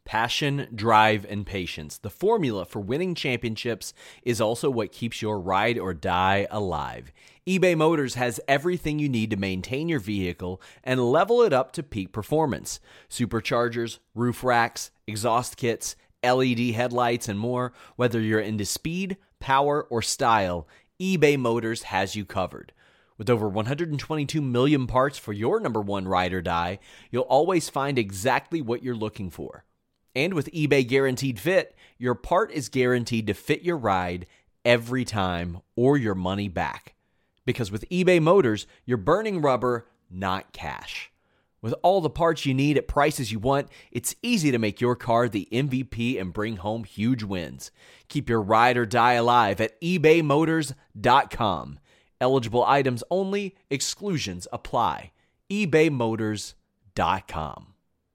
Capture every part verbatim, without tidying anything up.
Passion, drive, and patience. The formula for winning championships is also what keeps your ride or die alive. eBay Motors has everything you need to maintain your vehicle and level it up to peak performance. Superchargers, roof racks, exhaust kits, L E D headlights, and more. Whether you're into speed, power, or style, eBay Motors has you covered. With over one hundred twenty-two million parts for your number one ride or die, you'll always find exactly what you're looking for. And with eBay Guaranteed Fit, your part is guaranteed to fit your ride every time or your money back. Because with eBay Motors, you're burning rubber, not cash. With all the parts you need at prices you want, it's easy to make your car the M V P and bring home huge wins. Keep your ride or die alive at ebay motors dot com. Eligible items only, exclusions apply. ebay motors dot com.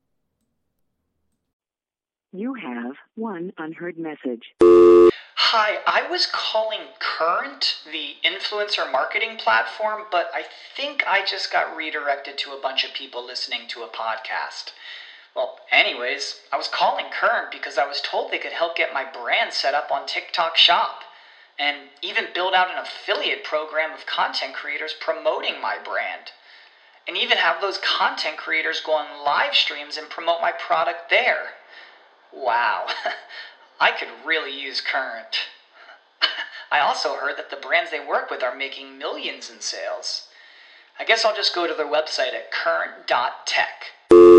You have one unheard message. Hi, I was calling Current, the influencer marketing platform, but I think I just got redirected to a bunch of people listening to a podcast. Well, anyways, I was calling Current because I was told they could help get my brand set up on TikTok Shop, and even build out an affiliate program of content creators promoting my brand, and even have those content creators go on live streams and promote my product there. Wow, I could really use Current. I also heard that the brands they work with are making millions in sales. I guess I'll just go to their website at current dot tech.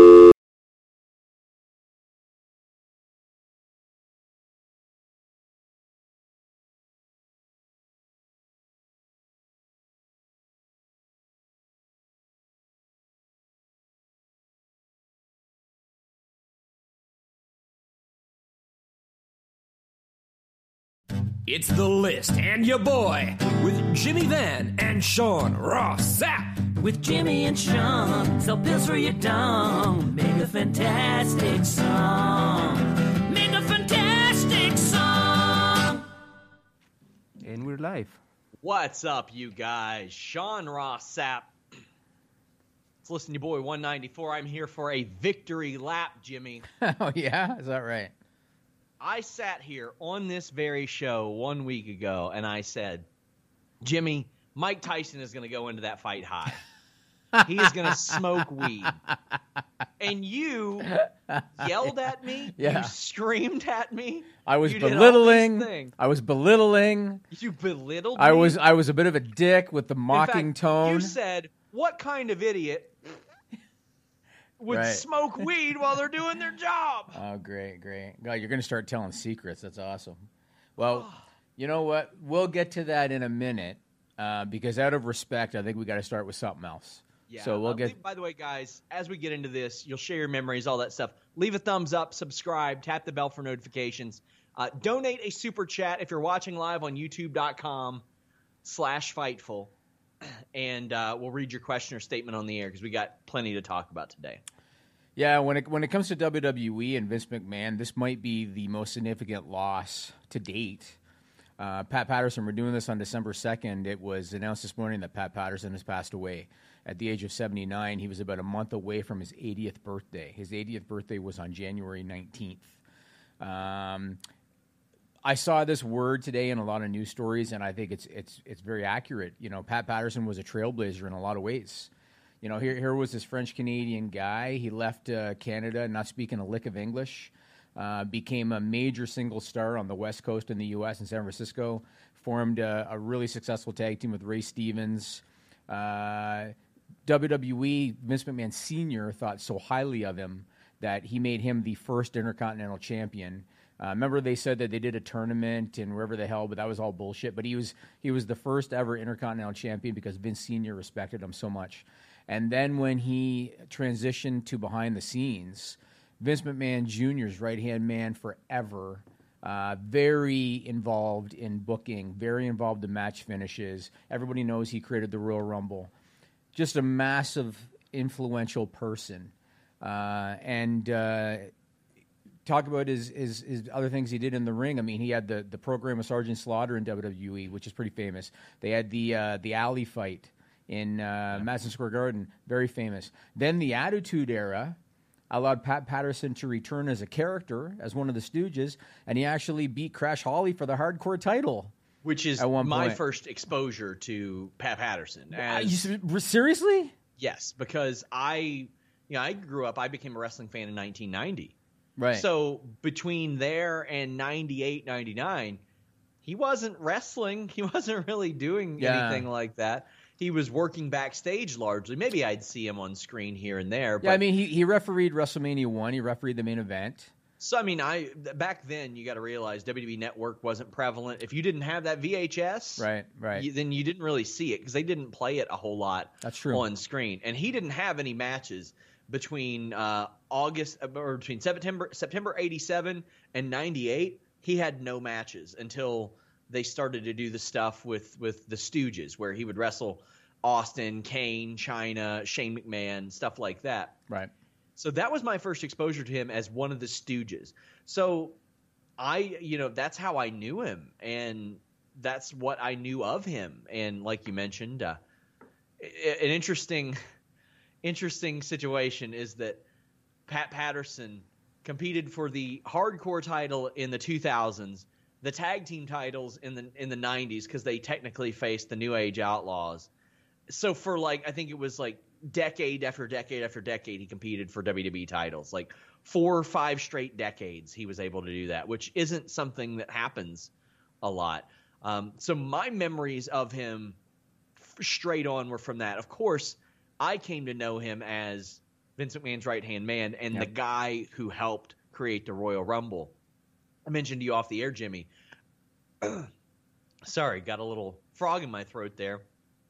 It's The List and your boy with Jimmy Van and Sean Ross Sapp. With Jimmy and Sean, sell pills for your dong. Make a fantastic song. Make a fantastic song. And we're live. What's up, you guys? Sean Ross Sapp. Let's listen to your boy one ninety-four. I'm here for a victory lap, Jimmy. Oh, yeah? Is that right? I sat here on this very show one week ago, and I said, Jimmy, Mike Tyson is going to go into that fight high. He is going to smoke weed. And you yelled at me. Yeah. You screamed at me. I was you did all belittling. these things. I was belittling. You belittled I me? was I was a bit of a dick with the mocking In fact, tone. You said, what kind of idiot would Right. smoke weed while they're doing their job? Oh, great, great. God, you're going to start telling secrets. That's awesome. Well, you know what? We'll get to that in a minute uh, because out of respect, I think we got to start with something else. Yeah. So we'll uh, get. leave- by the way, guys, as we get into this, you'll share your memories, all that stuff. Leave a thumbs up, subscribe, tap the bell for notifications. Uh, donate a super chat if you're watching live on youtube.com slash Fightful. And uh, we'll read your question or statement on the air because we got plenty to talk about today. Yeah, when it when it comes to W W E and Vince McMahon, this might be the most significant loss to date. Uh, Pat Patterson, we're doing this on December second. It was announced this morning that Pat Patterson has passed away at the age of seventy-nine. He was about a month away from his eightieth birthday. His eightieth birthday was on January nineteenth. Um, I saw this word today in a lot of news stories, and I think it's it's it's very accurate. You know, Pat Patterson was a trailblazer in a lot of ways. You know, here here was this French-Canadian guy. He left uh, Canada, not speaking a lick of English, uh, became a major single star on the West Coast in the U S in San Francisco, formed a, a really successful tag team with Ray Stevens. Uh, W W E, Vince McMahon Senior thought so highly of him that he made him the first Intercontinental Champion. Uh, remember they said that they did a tournament and wherever the hell, but that was all bullshit. But he was he was the first ever Intercontinental Champion because Vince Senior respected him so much. And then when he transitioned to behind the scenes, Vince McMahon Junior's right-hand man forever, uh, very involved in booking, very involved in match finishes. Everybody knows he created the Royal Rumble. Just a massive, influential person. Uh, and uh, talk about his, his, his other things he did in the ring. I mean, he had the, the program of Sergeant Slaughter in W W E, which is pretty famous. They had the uh, the alley fight in uh, Madison Square Garden, very famous. Then the Attitude Era, allowed Pat Patterson to return as a character, as one of the Stooges, and he actually beat Crash Holly for the hardcore title. Which is at one my point. first exposure to Pat Patterson. Uh, As, you, seriously? Yes, because I, you know, I grew up, I became a wrestling fan in nineteen ninety. Right. So between there and ninety-eight, ninety-nine, he wasn't wrestling. He wasn't really doing Yeah. anything like that. He was working backstage largely. Maybe I'd see him on screen here and there. But, Yeah, I mean, he, he refereed WrestleMania one. He refereed the main event. So, I mean, I back then, you got to realize W W E Network wasn't prevalent. If you didn't have that V H S, Right, right. you, then you didn't really see it because they didn't play it a whole lot That's true. on screen. And he didn't have any matches between uh, August or between September September eighty-seven and ninety-eight. He had no matches until they started to do the stuff with, with the Stooges, where he would wrestle Austin, Kane, Chyna, Shane McMahon, stuff like that. Right. So that was my first exposure to him as one of the Stooges. So I, you know, that's how I knew him, and that's what I knew of him. And like you mentioned, uh, an interesting, interesting situation is that Pat Patterson competed for the hardcore title in the two thousands, the tag team titles in the in the nineties because they technically faced the New Age Outlaws. So for like, I think it was like decade after decade after decade, he competed for W W E titles. Like four or five straight decades, he was able to do that, which isn't something that happens a lot. Um, so my memories of him f- straight on were from that. Of course, I came to know him as Vince McMahon's right-hand man and Yep. the guy who helped create the Royal Rumble. I mentioned to you off the air, Jimmy. Sorry, got a little frog in my throat there.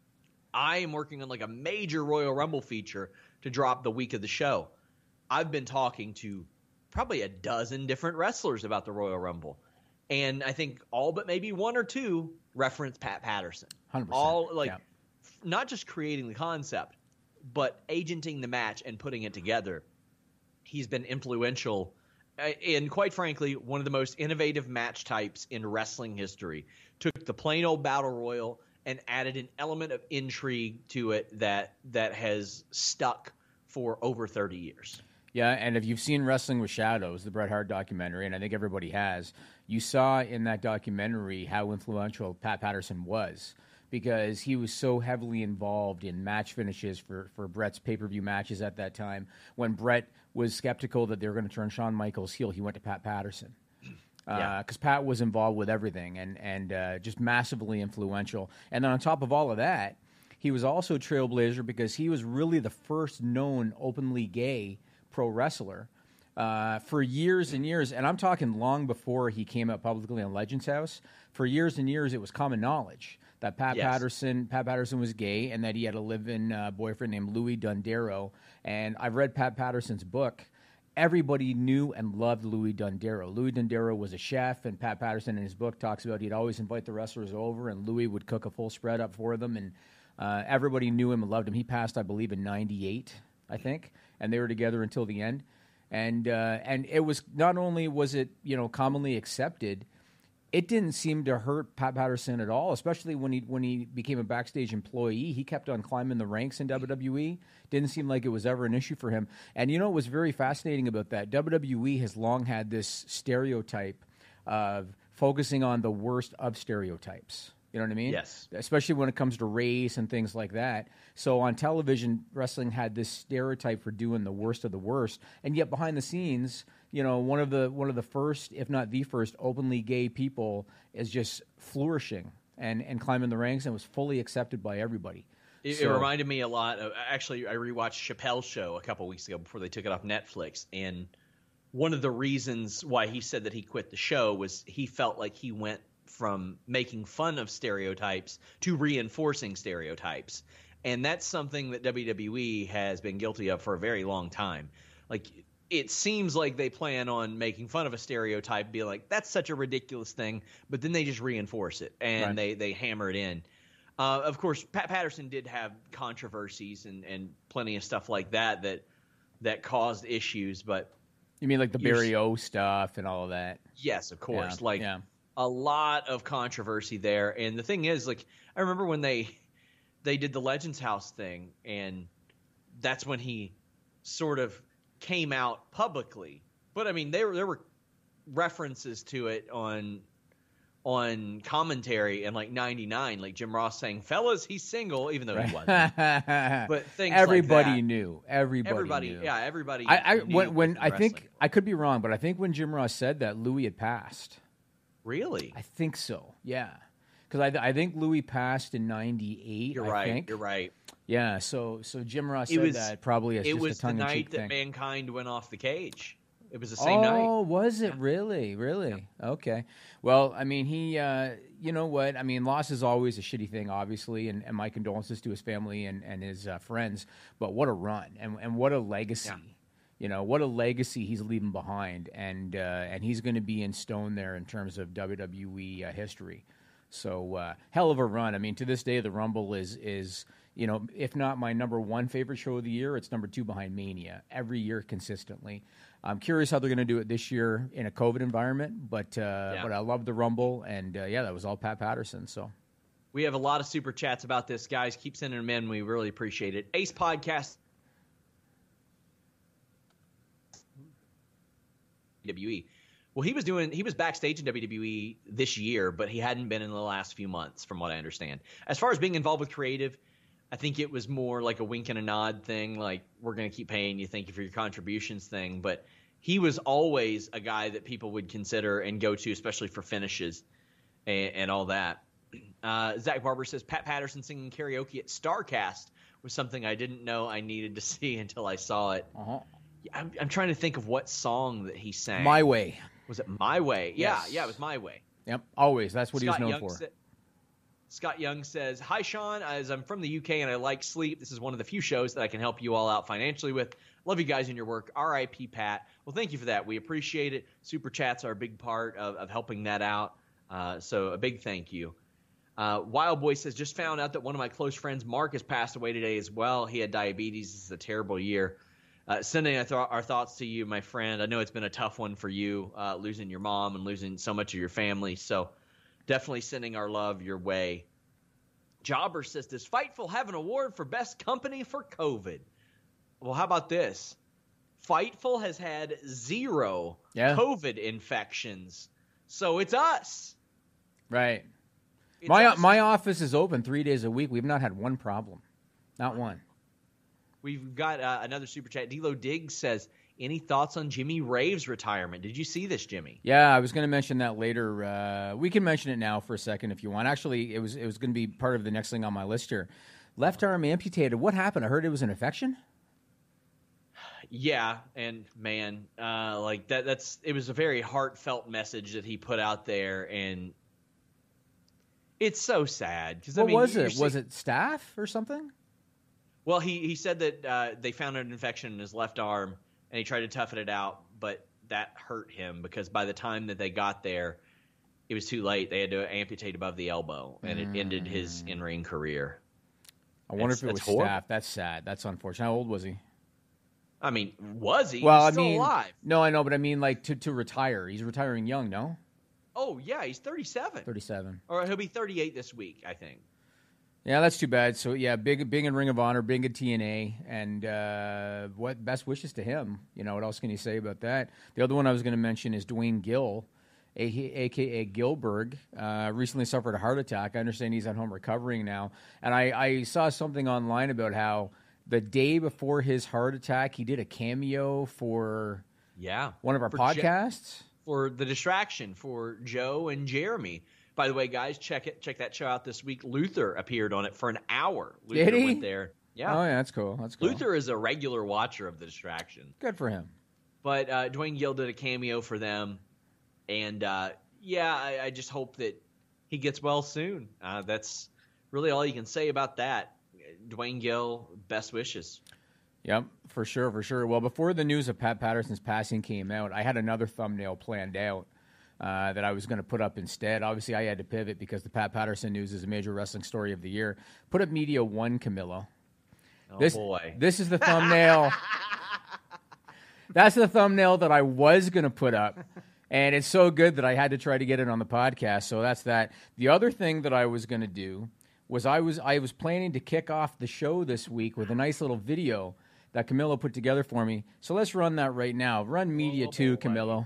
I am working on like a major Royal Rumble feature to drop the week of the show. I've been talking to probably a dozen different wrestlers about the Royal Rumble. And I think all but maybe one or two reference Pat Patterson. one hundred percent. All like Yeah. f- not just creating the concept, but agenting the match and putting it together. He's been influential uh, in, quite frankly, one of the most innovative match types in wrestling history. Took the plain old battle royal and added an element of intrigue to it that that has stuck for over thirty years. Yeah, and if you've seen Wrestling with Shadows, the Bret Hart documentary, and I think everybody has, you saw in that documentary how influential Pat Patterson was, because he was so heavily involved in match finishes for, for Bret's pay-per-view matches at that time. When Bret was skeptical that they were going to turn Shawn Michaels heel, he went to Pat Patterson. Because Yeah. uh, Pat was involved with everything and, and uh, just massively influential. And then on top of all of that, he was also a trailblazer because he was really the first known openly gay pro wrestler uh, for years and years. And I'm talking long before he came out publicly on Legends House. For years and years, it was common knowledge that Pat Yes. Patterson Pat Patterson was gay and that he had a live-in uh, boyfriend named Louis Dundero. And I've read Pat Patterson's book. Everybody knew and loved Louis Dundero. Louis Dundero was a chef, and Pat Patterson in his book talks about he'd always invite the wrestlers over, and Louis would cook a full spread up for them, and uh, everybody knew him and loved him. He passed, I believe, in ninety-eight, I think, and they were together until the end. And uh, and it was not only was it you know commonly accepted, it didn't seem to hurt Pat Patterson at all, especially when he when he became a backstage employee. He kept on climbing the ranks in W W E. Didn't seem like it was ever an issue for him. And you know what was very fascinating about that? W W E has long had this stereotype of focusing on the worst of stereotypes. You know what I mean? Yes. Especially when it comes to race and things like that. So on television, wrestling had this stereotype for doing the worst of the worst, and yet behind the scenes, you know, one of the one of the first, if not the first, openly gay people is just flourishing and, and climbing the ranks and was fully accepted by everybody. It, So- it reminded me a lot of, actually, I rewatched Chappelle's Show a couple weeks ago before they took it off Netflix, and one of the reasons why he said that he quit the show was he felt like he went from making fun of stereotypes to reinforcing stereotypes. And that's something that W W E has been guilty of for a very long time. Like, it seems like they plan on making fun of a stereotype, be like, that's such a ridiculous thing, but then they just reinforce it and Right. they, they hammer it in. Uh, of course, Pat Patterson did have controversies and, and plenty of stuff like that that that caused issues, but You mean like the You're- Barry O stuff and all of that? yes, of course, Yeah, like yeah. a lot of controversy there. And the thing is, like, I remember when they they did the Legends House thing, and that's when he sort of came out publicly. But I mean, there there were references to it on on commentary in like ninety-nine, like Jim Ross saying, "Fellas, he's single," even though he wasn't. But things everybody like that. knew. Everybody, everybody, knew. yeah, everybody. I, I knew when, when I think wrestling. I could be wrong, but I think when Jim Ross said that, Louis had passed. Really? I think so. Yeah, because I I think Louis passed in ninety-eight. You're I right. think. You're right. Yeah. So so Jim Ross It said was- that probably as It just was a the tongue-in-cheek night that thing. Mankind went off the cage. It was the same night. Oh, was it really? Really? Okay. Well, I mean, he, uh, you know what? I mean, loss is always a shitty thing, obviously, and, and my condolences to his family and, and his uh, friends. But what a run and, and what a legacy. Yeah. You know, what a legacy he's leaving behind. And, uh, and he's going to be in stone there in terms of W W E uh, history. So, uh, hell of a run. I mean, to this day, the Rumble is, is, you know, if not my number one favorite show of the year, it's number two behind Mania every year consistently. I'm curious how they're going to do it this year in a COVID environment, but uh, Yeah. but I love the Rumble, and uh, yeah, that was all Pat Patterson. So We have a lot of super chats about this, guys. Keep sending them in. We really appreciate it. Ace Podcast. W W E. Well, he was doing. He was backstage in W W E this year, but he hadn't been in the last few months, from what I understand. As far as being involved with creative, I think it was more like a wink and a nod thing, like we're going to keep paying you, thank you for your contributions thing. But he was always a guy that people would consider and go to, especially for finishes and, and all that. Uh, Zach Barber says Pat Patterson singing karaoke at StarCast was something I didn't know I needed to see until I saw it. uh-huh. I'm, I'm trying to think of what song that he sang. My Way. Was it My Way? Yeah, Yes. yeah, it was My Way. Yep, always. That's what Scott he was known Young for. sa- Scott Young says, "Hi, Sean. As I'm from the U K and I like sleep, this is one of the few shows that I can help you all out financially with. Love you guys and your work. R I P Pat." Well, thank you for that. We appreciate it. Super chats are a big part of, of helping that out. Uh, so a big thank you. Uh, Wild Boy says, "Just found out that one of my close friends, Mark, has passed away today as well. He had diabetes. This is a terrible year. Uh, sending our, th- our thoughts to you, my friend. I know it's been a tough one for you, uh, losing your mom and losing so much of your family. So definitely sending our love your way." Jobber says, "Does Fightful have an award for best company for COVID?" Well, how about this? Fightful has had zero Yeah. COVID infections. So it's us. Right. It's My us. my office is open three days a week. We've not had one problem. Not one. We've got uh, another super chat. D-Lo Diggs says, "Any thoughts on Jimmy Rave's retirement?" Did you see this, Jimmy? Yeah, I was going to mention that later. Uh, we can mention it now for a second if you want. Actually, it was it was going to be part of the next thing on my list here. Left arm amputated. What happened? I heard it was an infection. Yeah, and man, uh, like that that's it was a very heartfelt message that he put out there, and it's so sad because I What mean, was you're it? see- Was it staph or something? Well, he he said that uh, they found an infection in his left arm, and he tried to toughen it out, but that hurt him because by the time that they got there, it was too late. They had to amputate above the elbow, and it ended his in-ring career. I wonder That's- if it was that's horrible. staph. That's sad. That's unfortunate. How old was he? I mean, was he? Well, He's I still mean, alive. no, I know, but I mean, like to to retire. He's retiring young. No, Oh yeah, he's thirty-seven, thirty-seven. or he'll be thirty-eight this week, I think. Yeah, that's too bad. So yeah, big big in Ring of Honor, big in T N A, and uh, what best wishes to him. You know, what else can you say about that? The other one I was going to mention is Dwayne Gill, a k a. Gilbert, uh, recently suffered a heart attack. I understand he's at home recovering now, and I, I saw something online about how the day before his heart attack, he did a cameo for Yeah, one of our For Je- podcasts. for The Distraction for Joe and Jeremy. By the way, guys, check it. Check that show out this week. Luther appeared on it for an hour. Luther Did he? went there. Yeah. Oh yeah, that's cool. That's cool. Luther is a regular watcher of The Distraction. Good for him. But uh, Dwayne Gill did a cameo for them. And, uh, yeah, I, I just hope that he gets well soon. Uh, that's really all you can say about that. Dwayne Gill, best wishes. Yep, for sure, for sure. Well, before the news of Pat Patterson's passing came out, I had another thumbnail planned out uh, that I was going to put up instead. Obviously, I had to pivot because the Pat Patterson news is a major wrestling story of the year. Put up Media One, Camilla. Oh, This, boy. This is the thumbnail. That's the thumbnail that I was going to put up. And it's so good that I had to try to get it on the podcast. So that's that. The other thing that I was going to do was I was I was planning to kick off the show this week with a nice little video that Camilo put together for me. So let's run that right now. Run media two, Camilo.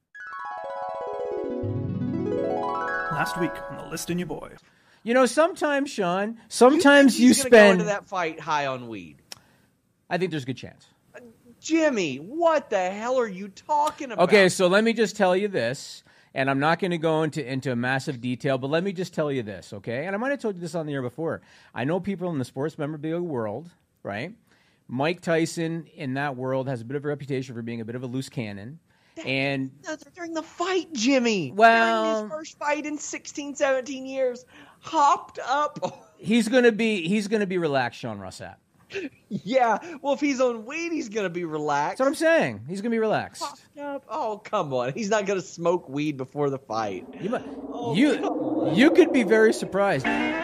Last week on the List in Your Boy. You know, sometimes, Sean, sometimes you, you spend... Go into that fight high on weed. I think there's a good chance. Jimmy, what the hell are you talking about? Okay, so let me just tell you this, and I'm not going to go into, into massive detail, but let me just tell you this, okay? And I might have told you this on the air before. I know people in the sports memorabilia world, right? Mike Tyson in that world has a bit of a reputation for being a bit of a loose cannon. And during the fight, Jimmy. Well, during his first fight in sixteen, seventeen years, hopped up. He's gonna be he's gonna be relaxed, Sean Rossap. Yeah, well, if he's on weed, he's gonna be relaxed. That's what I'm saying. He's gonna be relaxed. Hopped up. Oh, come on. He's not gonna smoke weed before the fight. You might, oh, you, you could be very surprised.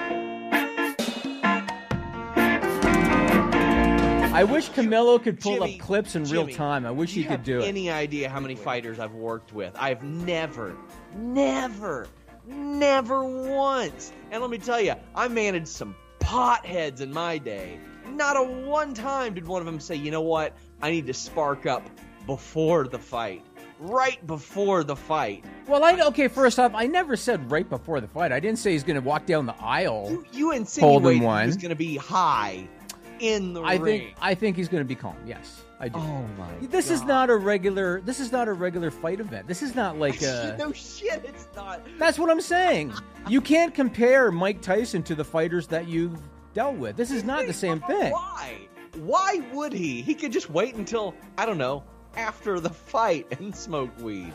I wish Camilo could pull Jimmy, up clips in Jimmy, real time. I wish do he you could have do it. Any idea how many fighters I've worked with? I've never, never, never once. And let me tell you, I managed some potheads in my day. Not a one time did one of them say, you know what, I need to spark up before the fight. Right before the fight. Well, I okay. First off, I never said right before the fight. I didn't say he's going to walk down the aisle. You, you insinuated he one. was going to be high in the I ring. think I think he's going to be calm. Yes, I do. Oh my! This God. is not a regular. This is not a regular fight event. This is not like a. No shit, it's not. That's what I'm saying. You can't compare Mike Tyson to the fighters that you've dealt with. This is not the same thing. Why? Why would he? He could just wait until, I don't know, after the fight and smoke weed.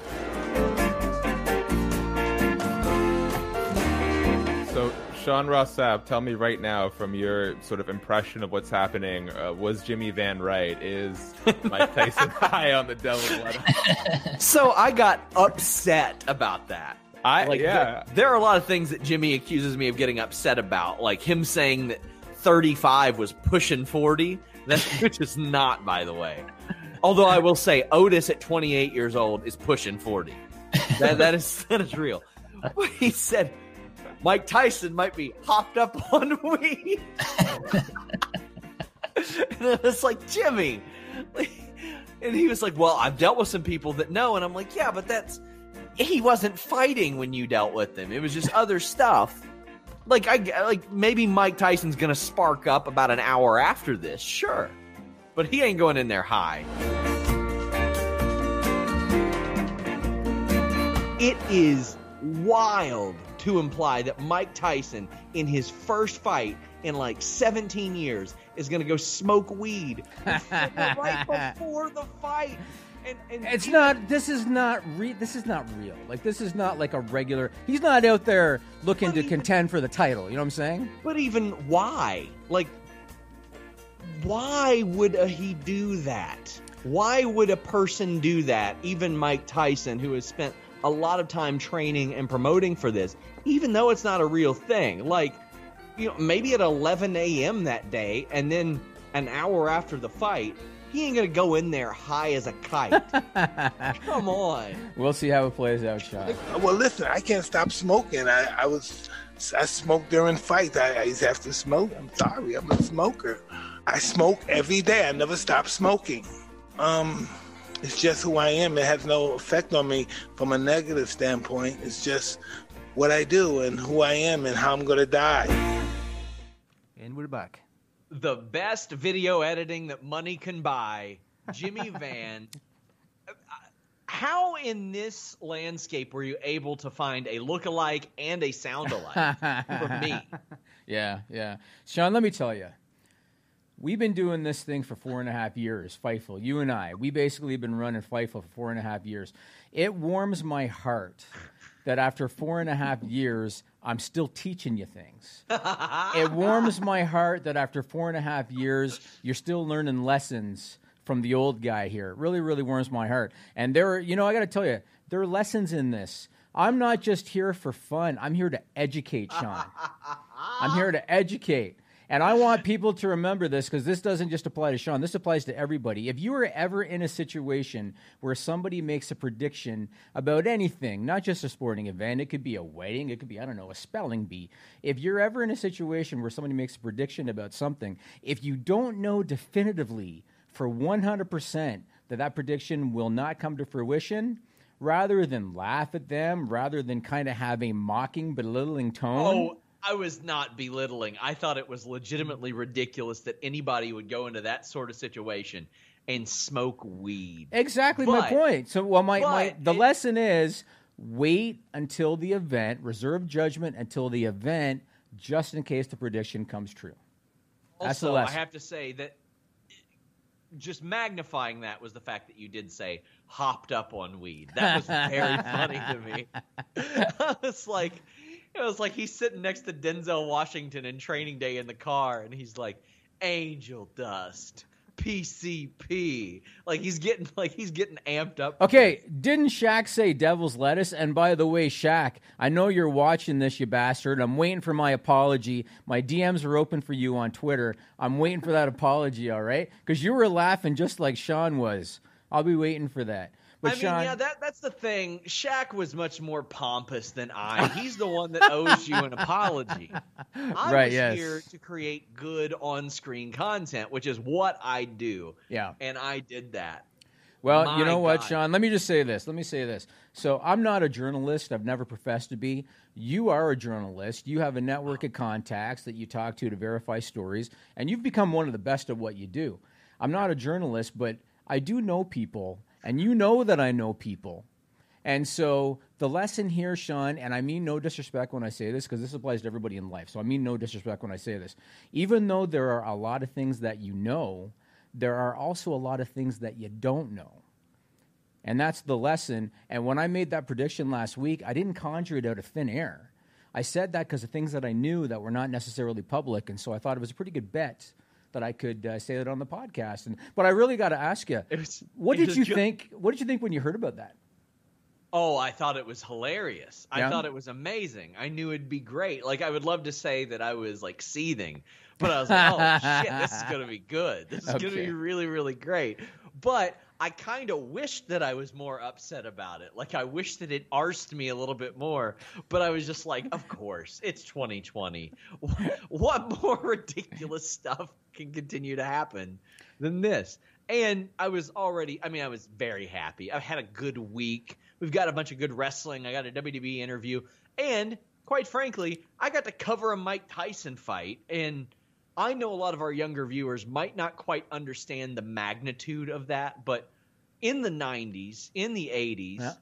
So, Sean Rossap, tell me right now, from your sort of impression of what's happening, uh, was Jimmy Van right? Is Mike Tyson high on the devil's lettuce? So I got upset about that. I like, yeah. There, there are a lot of things that Jimmy accuses me of getting upset about, like him saying that thirty-five was pushing forty, that, which is not, by the way. Although I will say, Otis at twenty-eight years old is pushing forty. That that is that is real. He said Mike Tyson might be hopped up on weed. And I was like, Jimmy. And he was like, well, I've dealt with some people that know. And I'm like, yeah, but that's... He wasn't fighting when you dealt with him. It was just other stuff. Like, I, like maybe Mike Tyson's going to spark up about an hour after this. Sure. But he ain't going in there high. It is wild to imply that Mike Tyson, in his first fight in like seventeen years, is going to go smoke weed before, right before the fight. And, and it's not. This is not. Re, this is not real. Like this is not like a regular. He's not out there looking to even, contend for the title. You know what I'm saying? But even why? Like, why would uh, he do that? Why would a person do that? Even Mike Tyson, who has spent a lot of time training and promoting for this, even though it's not a real thing. Like, you know, maybe at eleven a.m. that day, and then an hour after the fight, he ain't gonna go in there high as a kite. Come on. We'll see how it plays out, Sean. Well, listen, I can't stop smoking. I, I was, I smoked during fights. I, I used to have to smoke. I'm sorry, I'm a smoker. I smoke every day. I never stop smoking. Um, it's just who I am. It has no effect on me from a negative standpoint. It's just what I do and who I am and how I'm gonna die. And we're back. The best video editing that money can buy, Jimmy Van. How in this landscape were you able to find a look-alike and a sound-alike for me? Yeah, yeah. Sean, let me tell you. We've been doing this thing for four and a half years, Fightful. You and I. We basically have been running Fightful for four and a half years. It warms my heart that after four and a half years, I'm still teaching you things. It warms my heart that after four and a half years, you're still learning lessons from the old guy here. It really, really warms my heart. And there are, you know, I got to tell you, there are lessons in this. I'm not just here for fun. I'm here to educate, Sean. I'm here to educate. And I want people to remember this because this doesn't just apply to Sean. This applies to everybody. If you are ever in a situation where somebody makes a prediction about anything, not just a sporting event, it could be a wedding, it could be, I don't know, a spelling bee. If you're ever in a situation where somebody makes a prediction about something, if you don't know definitively for one hundred percent that that prediction will not come to fruition, rather than laugh at them, rather than kind of have a mocking, belittling tone. Oh, I was not belittling. I thought it was legitimately ridiculous that anybody would go into that sort of situation and smoke weed. Exactly but, my point. So, well, my, my the it, lesson is wait until the event, reserve judgment until the event, just in case the prediction comes true. That's also, the lesson. I have to say that just magnifying that was the fact that you did say hopped up on weed. That was very funny to me. I was like, it was like he's sitting next to Denzel Washington in Training Day in the car, and he's like, angel dust, P C P. Like he's getting like he's getting amped up. Okay, didn't Shaq say devil's lettuce? And by the way, Shaq, I know you're watching this, you bastard. I'm waiting for my apology. My D Ms are open for you on Twitter. I'm waiting for that apology, all right? Because you were laughing just like Sean was. I'll be waiting for that. But I mean, Sean, yeah, that that's the thing. Shaq was much more pompous than I. He's the one that owes you an apology. I right, was yes. here to create good on-screen content, which is what I do. Yeah. And I did that. Well, My you know what, God. Sean? Let me just say this. Let me say this. So I'm not a journalist. I've never professed to be. You are a journalist. You have a network of contacts that you talk to to verify stories, and you've become one of the best at what you do. I'm not a journalist, but I do know people, and you know that I know people. And so the lesson here, Sean, and I mean no disrespect when I say this, because this applies to everybody in life, so I mean no disrespect when I say this. Even though there are a lot of things that you know, there are also a lot of things that you don't know. And that's the lesson. And when I made that prediction last week, I didn't conjure it out of thin air. I said that because of things that I knew that were not necessarily public, and so I thought it was a pretty good bet that I could uh, say that on the podcast. And but I really got to ask you, was, what did you good. think? What did you think when you heard about that? Oh, I thought it was hilarious. Yeah? I thought it was amazing. I knew it'd be great. Like, I would love to say that I was, like, seething. But I was like, oh, shit, this is going to be good. This is Okay. going to be really, really great. But I kind of wished that I was more upset about it. Like, I wish that it arsed me a little bit more. But I was just like, of course, it's twenty twenty. What more ridiculous stuff can continue to happen than this? And I was already – I mean, I was very happy. I've had a good week. We've got a bunch of good wrestling. I got a W W E interview. And, quite frankly, I got to cover a Mike Tyson fight. And I know a lot of our younger viewers might not quite understand the magnitude of that. But in the nineties, in the eighties, Yeah.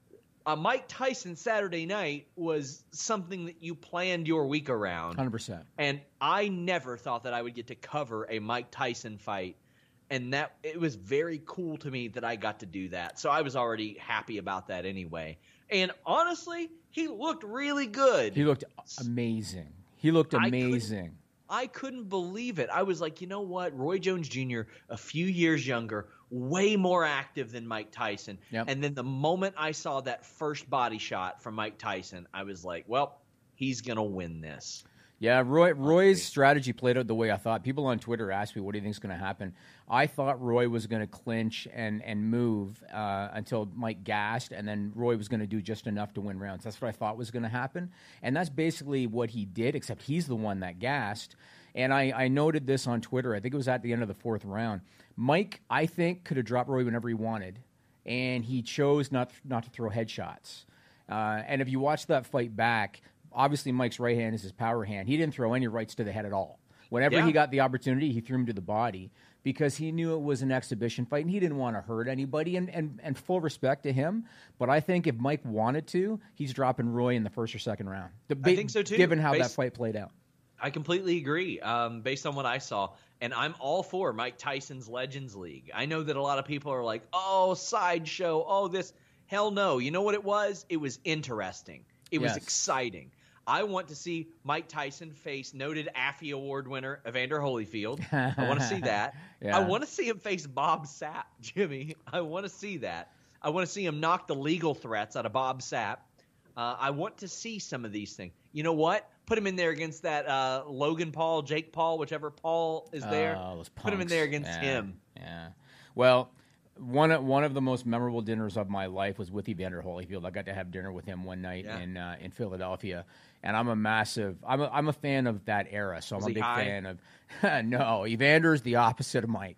a Mike Tyson Saturday night was something that you planned your week around. one hundred percent. And I never thought that I would get to cover a Mike Tyson fight. And that it was very cool to me that I got to do that. So I was already happy about that anyway. And honestly, he looked really good. He looked amazing. He looked I amazing. I couldn't believe it. I was like, you know what? Roy Jones Junior, a few years younger, way more active than Mike Tyson. Yep. And then the moment I saw that first body shot from Mike Tyson, I was like, well, he's going to win this. Yeah, Roy. Roy's strategy played out the way I thought. People on Twitter asked me, what do you think is going to happen? I thought Roy was going to clinch and, and move uh, until Mike gassed, and then Roy was going to do just enough to win rounds. That's what I thought was going to happen. And that's basically what he did, except he's the one that gassed. And I, I noted this on Twitter. I think it was at the end of the fourth round. Mike, I think, could have dropped Roy whenever he wanted, and he chose not, not to throw headshots. Uh, and if you watch that fight back, obviously Mike's right hand is his power hand. He didn't throw any rights to the head at all. Whenever Yeah. he got the opportunity, he threw him to the body because he knew it was an exhibition fight and he didn't want to hurt anybody, and, and, and full respect to him. But I think if Mike wanted to, he's dropping Roy in the first or second round. The, I think so, too. Given how that Based- fight played out. I completely agree, um, based on what I saw. And I'm all for Mike Tyson's Legends League. I know that a lot of people are like, oh, sideshow, oh, this. Hell no. You know what it was? It was interesting. It was Yes. exciting. I want to see Mike Tyson face noted A F I Award winner Evander Holyfield. I want to see that. Yeah. I want to see him face Bob Sapp, Jimmy. I want to see that. I want to see him knock the legal threats out of Bob Sapp. Uh, I want to see some of these things. You know what? Put him in there against that uh, Logan Paul, Jake Paul, whichever Paul is there. Oh, those Put him in punks. there against Yeah, him. Yeah. Well, one of, one of the most memorable dinners of my life was with Evander Holyfield. I got to have dinner with him one night Yeah. in uh, in Philadelphia, and I'm a massive I'm a, I'm a fan of that era. So I'm Was a he big high? fan of. No, Evander's the opposite of Mike.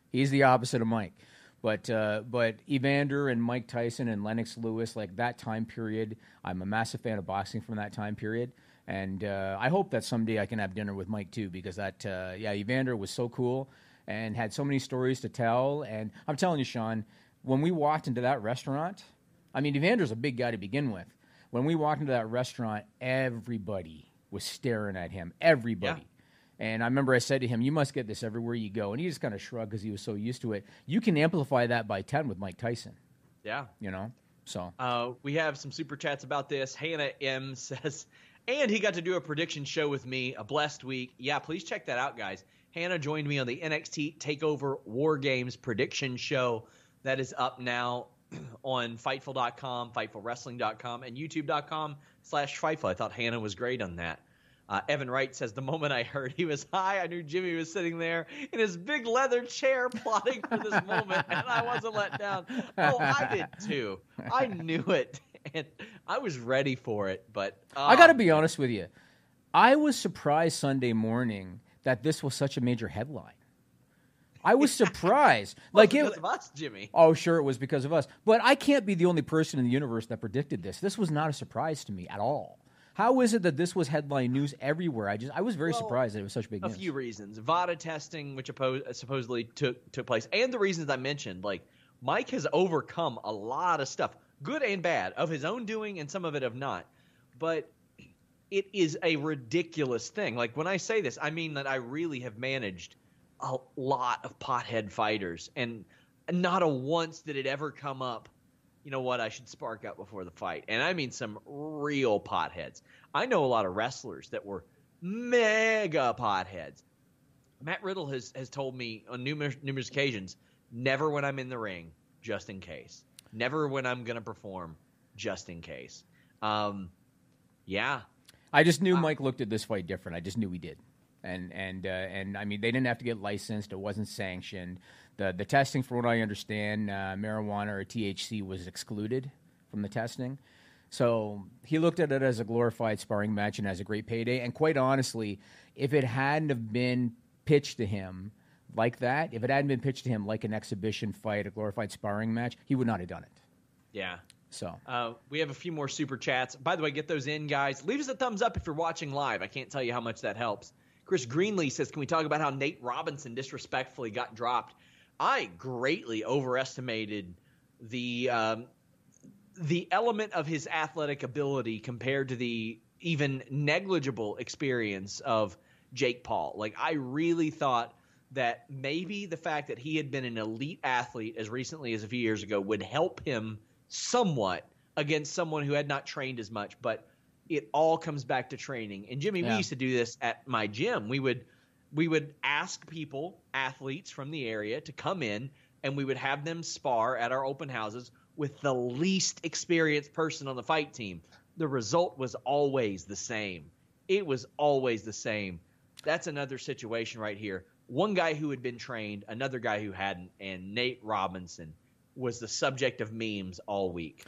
He's the opposite of Mike. But uh, but Evander and Mike Tyson and Lennox Lewis, like that time period, I'm a massive fan of boxing from that time period. And uh, I hope that someday I can have dinner with Mike too, because that, uh, yeah, Evander was so cool and had so many stories to tell. And I'm telling you, Sean, when we walked into that restaurant, I mean, Evander's a big guy to begin with. When we walked into that restaurant, everybody was staring at him. Everybody. Yeah. And I remember I said to him, you must get this everywhere you go. And he just kind of shrugged because he was so used to it. You can amplify that by ten with Mike Tyson. Yeah. You know? So uh, we have some super chats about this. Hannah M says, and he got to do a prediction show with me, a blessed week. Yeah, please check that out, guys. Hannah joined me on the N X T TakeOver War Games prediction show. That is up now on Fightful dot com, Fightful Wrestling dot com, and YouTube dot com slash Fightful. I thought Hannah was great on that. Uh, Evan Wright says, the moment I heard he was high, I knew Jimmy was sitting there in his big leather chair plotting for this moment, and I wasn't let down. Oh, I did too. I knew it, and I was ready for it. But uh, I got to be honest with you. I was surprised Sunday morning that this was such a major headline. I was surprised. well, like because it, of us, Jimmy. Oh, sure, it was because of us. But I can't be the only person in the universe that predicted this. This was not a surprise to me at all. How is it that this was headline news everywhere? I just I was very well, surprised that it was such big a news. A few reasons. VADA testing, which oppo- supposedly took took place, and the reasons I mentioned. Like, Mike has overcome a lot of stuff, good and bad, of his own doing and some of it of not. But it is a ridiculous thing. Like, when I say this, I mean that I really have managed a lot of pothead fighters, and not a once did it ever come up, you know what, I should spark up before the fight. And I mean some real potheads. I know a lot of wrestlers that were mega potheads. Matt Riddle has, has told me on numerous, numerous occasions, never when I'm in the ring, just in case. Never when I'm going to perform, just in case. Um, yeah. I just knew uh, Mike looked at this fight different. I just knew he did. And, and, uh, and I mean, they didn't have to get licensed. It wasn't sanctioned. The the testing, from what I understand, uh, marijuana or T H C was excluded from the testing. So he looked at it as a glorified sparring match and as a great payday. And quite honestly, if it hadn't have been pitched to him like that, if it hadn't been pitched to him like an exhibition fight, a glorified sparring match, he would not have done it. Yeah. So uh, we have a few more super chats. By the way, get those in, guys. Leave us a thumbs up if you're watching live. I can't tell you how much that helps. Chris Greenlee says, can we talk about how Nate Robinson disrespectfully got dropped? I greatly overestimated the um, the element of his athletic ability compared to the even negligible experience of Jake Paul. Like, I really thought that maybe the fact that he had been an elite athlete as recently as a few years ago would help him somewhat against someone who had not trained as much. But it all comes back to training. And, Jimmy, yeah. we used to do this at my gym. We would we would ask people, athletes from the area, to come in, and we would have them spar at our open houses with the least experienced person on the fight team. The result was always the same. It was always the same. That's another situation right here. One guy who had been trained, another guy who hadn't, and Nate Robinson was the subject of memes all week.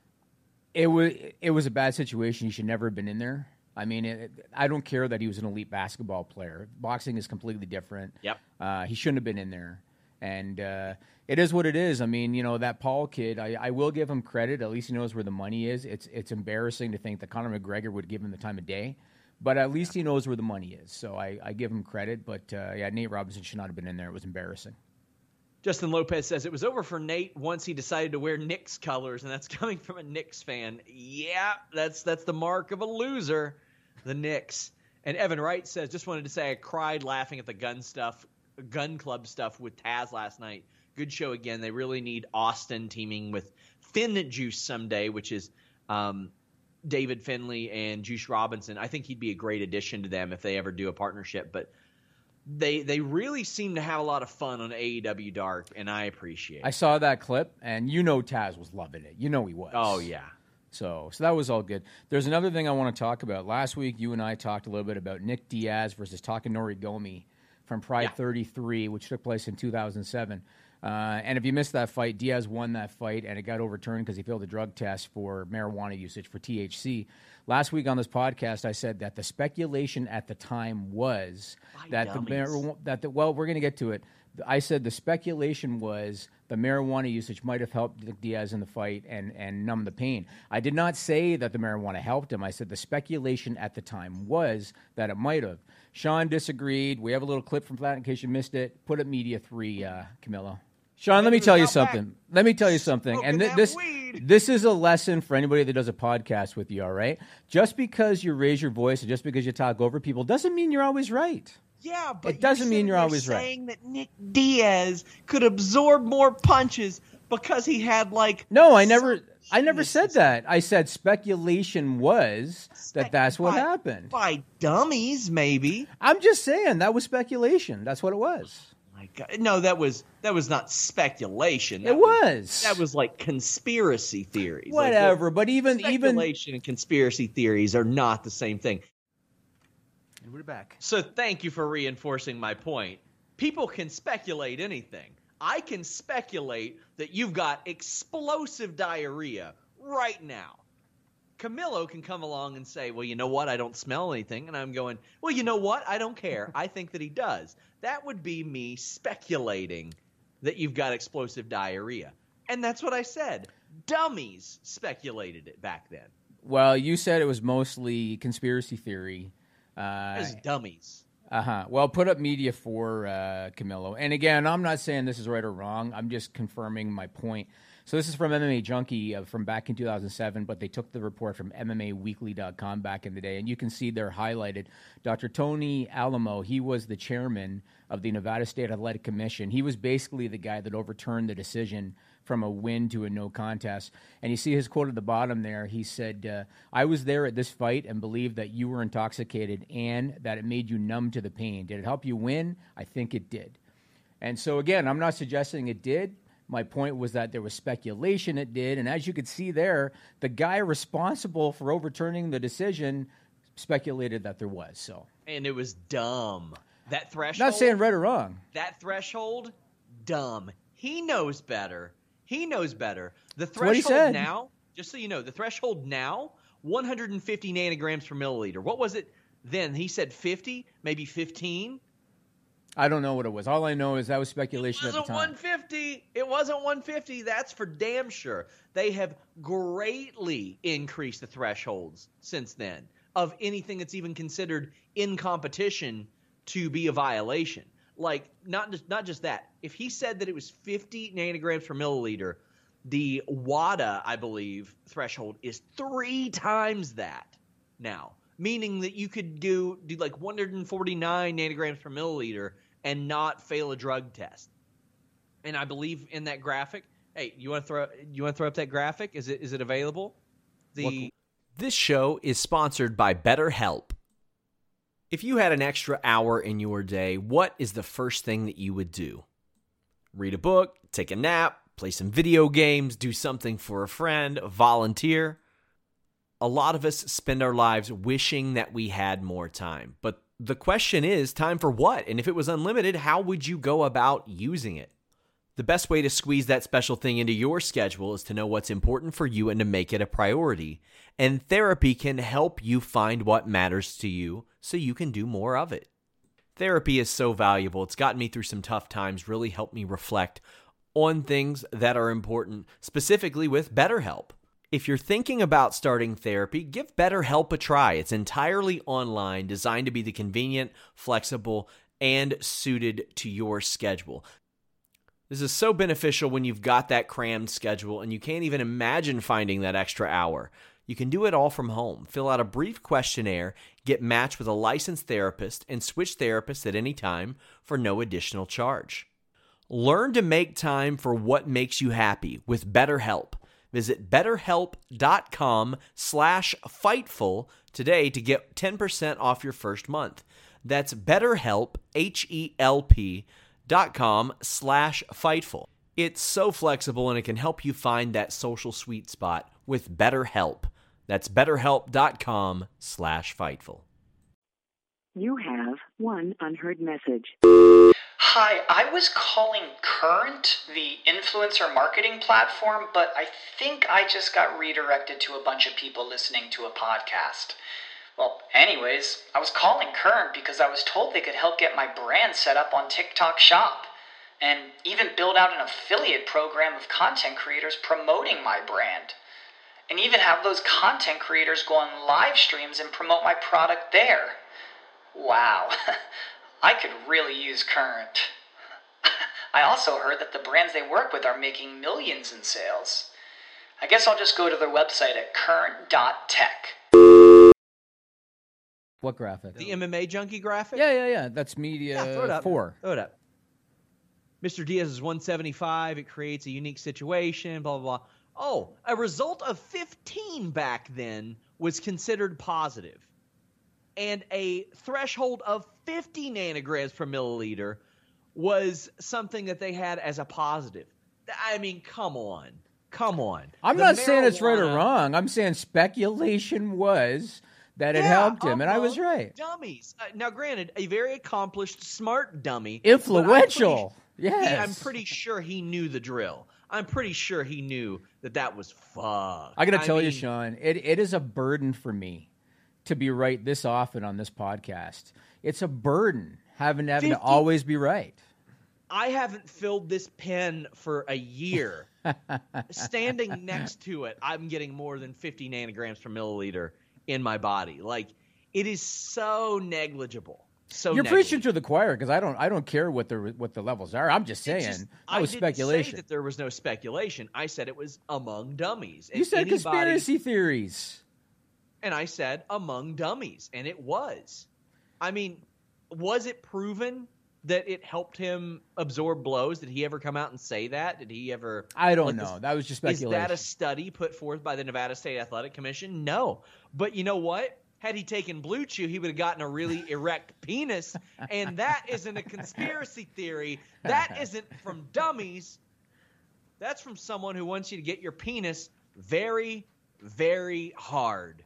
It was it was a bad situation. He should never have been in there. I mean, it, I don't care that he was an elite basketball player. Boxing is completely different. Yep. Uh, he shouldn't have been in there. And uh, it is what it is. I mean, you know, that Paul kid, I, I will give him credit. At least he knows where the money is. It's it's embarrassing to think that Conor McGregor would give him the time of day. But at least he knows where the money is. So I, I give him credit. But, uh, yeah, Nate Robinson should not have been in there. It was embarrassing. Justin Lopez says, it was over for Nate once he decided to wear Knicks colors, and that's coming from a Knicks fan. Yeah, that's that's the mark of a loser, the Knicks. And Evan Wright says, just wanted to say I cried laughing at the gun stuff, gun club stuff with Taz last night. Good show again. They really need Austin teaming with Finn Juice someday, which is um, David Finlay and Juice Robinson. I think he'd be a great addition to them if they ever do a partnership, but They they really seem to have a lot of fun on A E W Dark, and I appreciate it. I saw that clip, and you know Taz was loving it. You know he was. Oh, yeah. So so that was all good. There's another thing I want to talk about. Last week, you and I talked a little bit about Nick Diaz versus Takanori Gomi from Pride yeah. thirty-three, which took place in two thousand seven. Uh, and if you missed that fight, Diaz won that fight, and it got overturned because he failed a drug test for marijuana usage for T H C. Last week on this podcast, I said that the speculation at the time was By that dummies. the, that the well, we're going to get to it, I said the speculation was the marijuana usage might have helped Diaz in the fight and, and numb the pain. I did not say that the marijuana helped him. I said the speculation at the time was that it might have. Sean disagreed. We have a little clip from Flat in case you missed it. Put up Media three, uh, Camillo. Sean, let me tell you something. Let me tell you something. And th- this this is a lesson for anybody that does a podcast with you, all right? Just because you raise your voice and just because you talk over people doesn't mean you're always right. Yeah, but it doesn't you're mean you're always saying right. Saying that Nick Diaz could absorb more punches because he had like no, I never, I never said that. I said speculation was that that's what by, happened by dummies, maybe. I'm just saying that was speculation. That's what it was. Oh my God, no, that was that was not speculation. That it was. was. That was like conspiracy theories. Whatever, like, but even speculation even and conspiracy theories are not the same thing. And we're back. So thank you for reinforcing my point. People can speculate anything. I can speculate that you've got explosive diarrhea right now. Camillo can come along and say, well, you know what? I don't smell anything. And I'm going, well, you know what? I don't care. I think that he does. That would be me speculating that you've got explosive diarrhea. And that's what I said. Dummies speculated it back then. Well, you said it was mostly conspiracy theory. Uh, As dummies. Uh-huh. Well, put up Media for uh, Camillo. And again, I'm not saying this is right or wrong. I'm just confirming my point. So this is from M M A Junkie uh, from back in two thousand seven, but they took the report from M M A weekly dot com back in the day. And you can see they're highlighted. Doctor Tony Alamo, he was the chairman of the Nevada State Athletic Commission. He was basically the guy that overturned the decision from a win to a no contest. And you see his quote at the bottom there. He said, uh, I was there at this fight and believed that you were intoxicated and that it made you numb to the pain. Did it help you win? I think it did. And so, again, I'm not suggesting it did. My point was that there was speculation it did. And as you could see there, the guy responsible for overturning the decision speculated that there was. So, and it was dumb. That threshold. Not saying right or wrong. That threshold, dumb. He knows better. He knows better. The That's what he threshold said. now, just so you know, the threshold now, one hundred fifty nanograms per milliliter. What was it then? He said fifty, maybe fifteen. I don't know what it was. All I know is that was speculation at the It time. wasn't one fifty. It wasn't one fifty. That's for damn sure. They have greatly increased the thresholds since then of anything that's even considered in competition to be a violation. Like, not just, not just that. If he said that it was fifty nanograms per milliliter, the WADA, I believe, threshold is three times that now, meaning that you could do, do like one hundred forty-nine nanograms per milliliter and not fail a drug test. And I believe in that graphic. Hey, you want to throw you want to throw up that graphic? Is it is it available? The This show is sponsored by BetterHelp. If you had an extra hour in your day, what is the first thing that you would do? Read a book, take a nap, play some video games, do something for a friend, volunteer. A lot of us spend our lives wishing that we had more time. But the question is, time for what? And if it was unlimited, how would you go about using it? The best way to squeeze that special thing into your schedule is to know what's important for you and to make it a priority. And therapy can help you find what matters to you so you can do more of it. Therapy is so valuable. It's gotten me through some tough times, really helped me reflect on things that are important, specifically with BetterHelp. If you're thinking about starting therapy, give BetterHelp a try. It's entirely online, designed to be the convenient, flexible, and suited to your schedule. This is so beneficial when you've got that crammed schedule and you can't even imagine finding that extra hour. You can do it all from home. Fill out a brief questionnaire, get matched with a licensed therapist, and switch therapists at any time for no additional charge. Learn to make time for what makes you happy with BetterHelp. Visit betterhelp.com slash Fightful today to get ten percent off your first month. That's BetterHelp, H E L P, dot com slash Fightful. It's so flexible and it can help you find that social sweet spot with BetterHelp. That's betterhelp.com slash Fightful. You have one unheard message. Hi, I was calling Current, the influencer marketing platform, but I think I just got redirected to a bunch of people listening to a podcast. Well, anyways, I was calling Current because I was told they could help get my brand set up on TikTok Shop. and even build out an affiliate program of content creators promoting my brand. And even have those content creators go on live streams and promote my product there. Wow, I could really use Current. I also heard that the brands they work with are making millions in sales. I guess I'll just go to their website at current dot tech. What graphic? The M M A junkie graphic? Yeah, yeah, yeah. That's Media Yeah, throw it up. four. Throw it up. Mister Diaz is one seventy-five. It creates a unique situation, blah, blah, blah. Oh, a result of fifteen back then was considered positive. And a threshold of fifty nanograms per milliliter was something that they had as a positive. I mean, come on. Come on. I'm The not saying it's right or marijuana- wrong. I'm saying speculation was that it Yeah, helped him, and I was among right. Dummies. Uh, now, granted, a very accomplished, smart dummy. Influential. But I'm pretty, Yes. he- I'm pretty sure he knew the drill. I'm pretty sure he knew that that was fucked. I got to tell you, mean, Sean, it, it is a burden for me to be right this often on this podcast. It's a burden having, having to fifty always be right. I haven't filled this pen for a year. Standing next to it, I'm getting more than fifty nanograms per milliliter in my body. Like, it is so negligible. So You're negligible. preaching to the choir because I don't I don't care what the what the levels are. I'm just saying It's just- that I was didn't speculation. say that there was no speculation. I said it was among dummies. You And said anybody- conspiracy theories. And I said among dummies, and it was. I mean, was it proven that it helped him absorb blows? Did he ever come out and say that? Did he ever? I don't like, know. is- That was just Is speculation. that a study put forth by the Nevada State Athletic Commission? No. But you know what? Had he taken Blue Chew, he would have gotten a really erect penis, and that isn't a conspiracy theory. That isn't from dummies. That's from someone who wants you to get your penis very, very hard.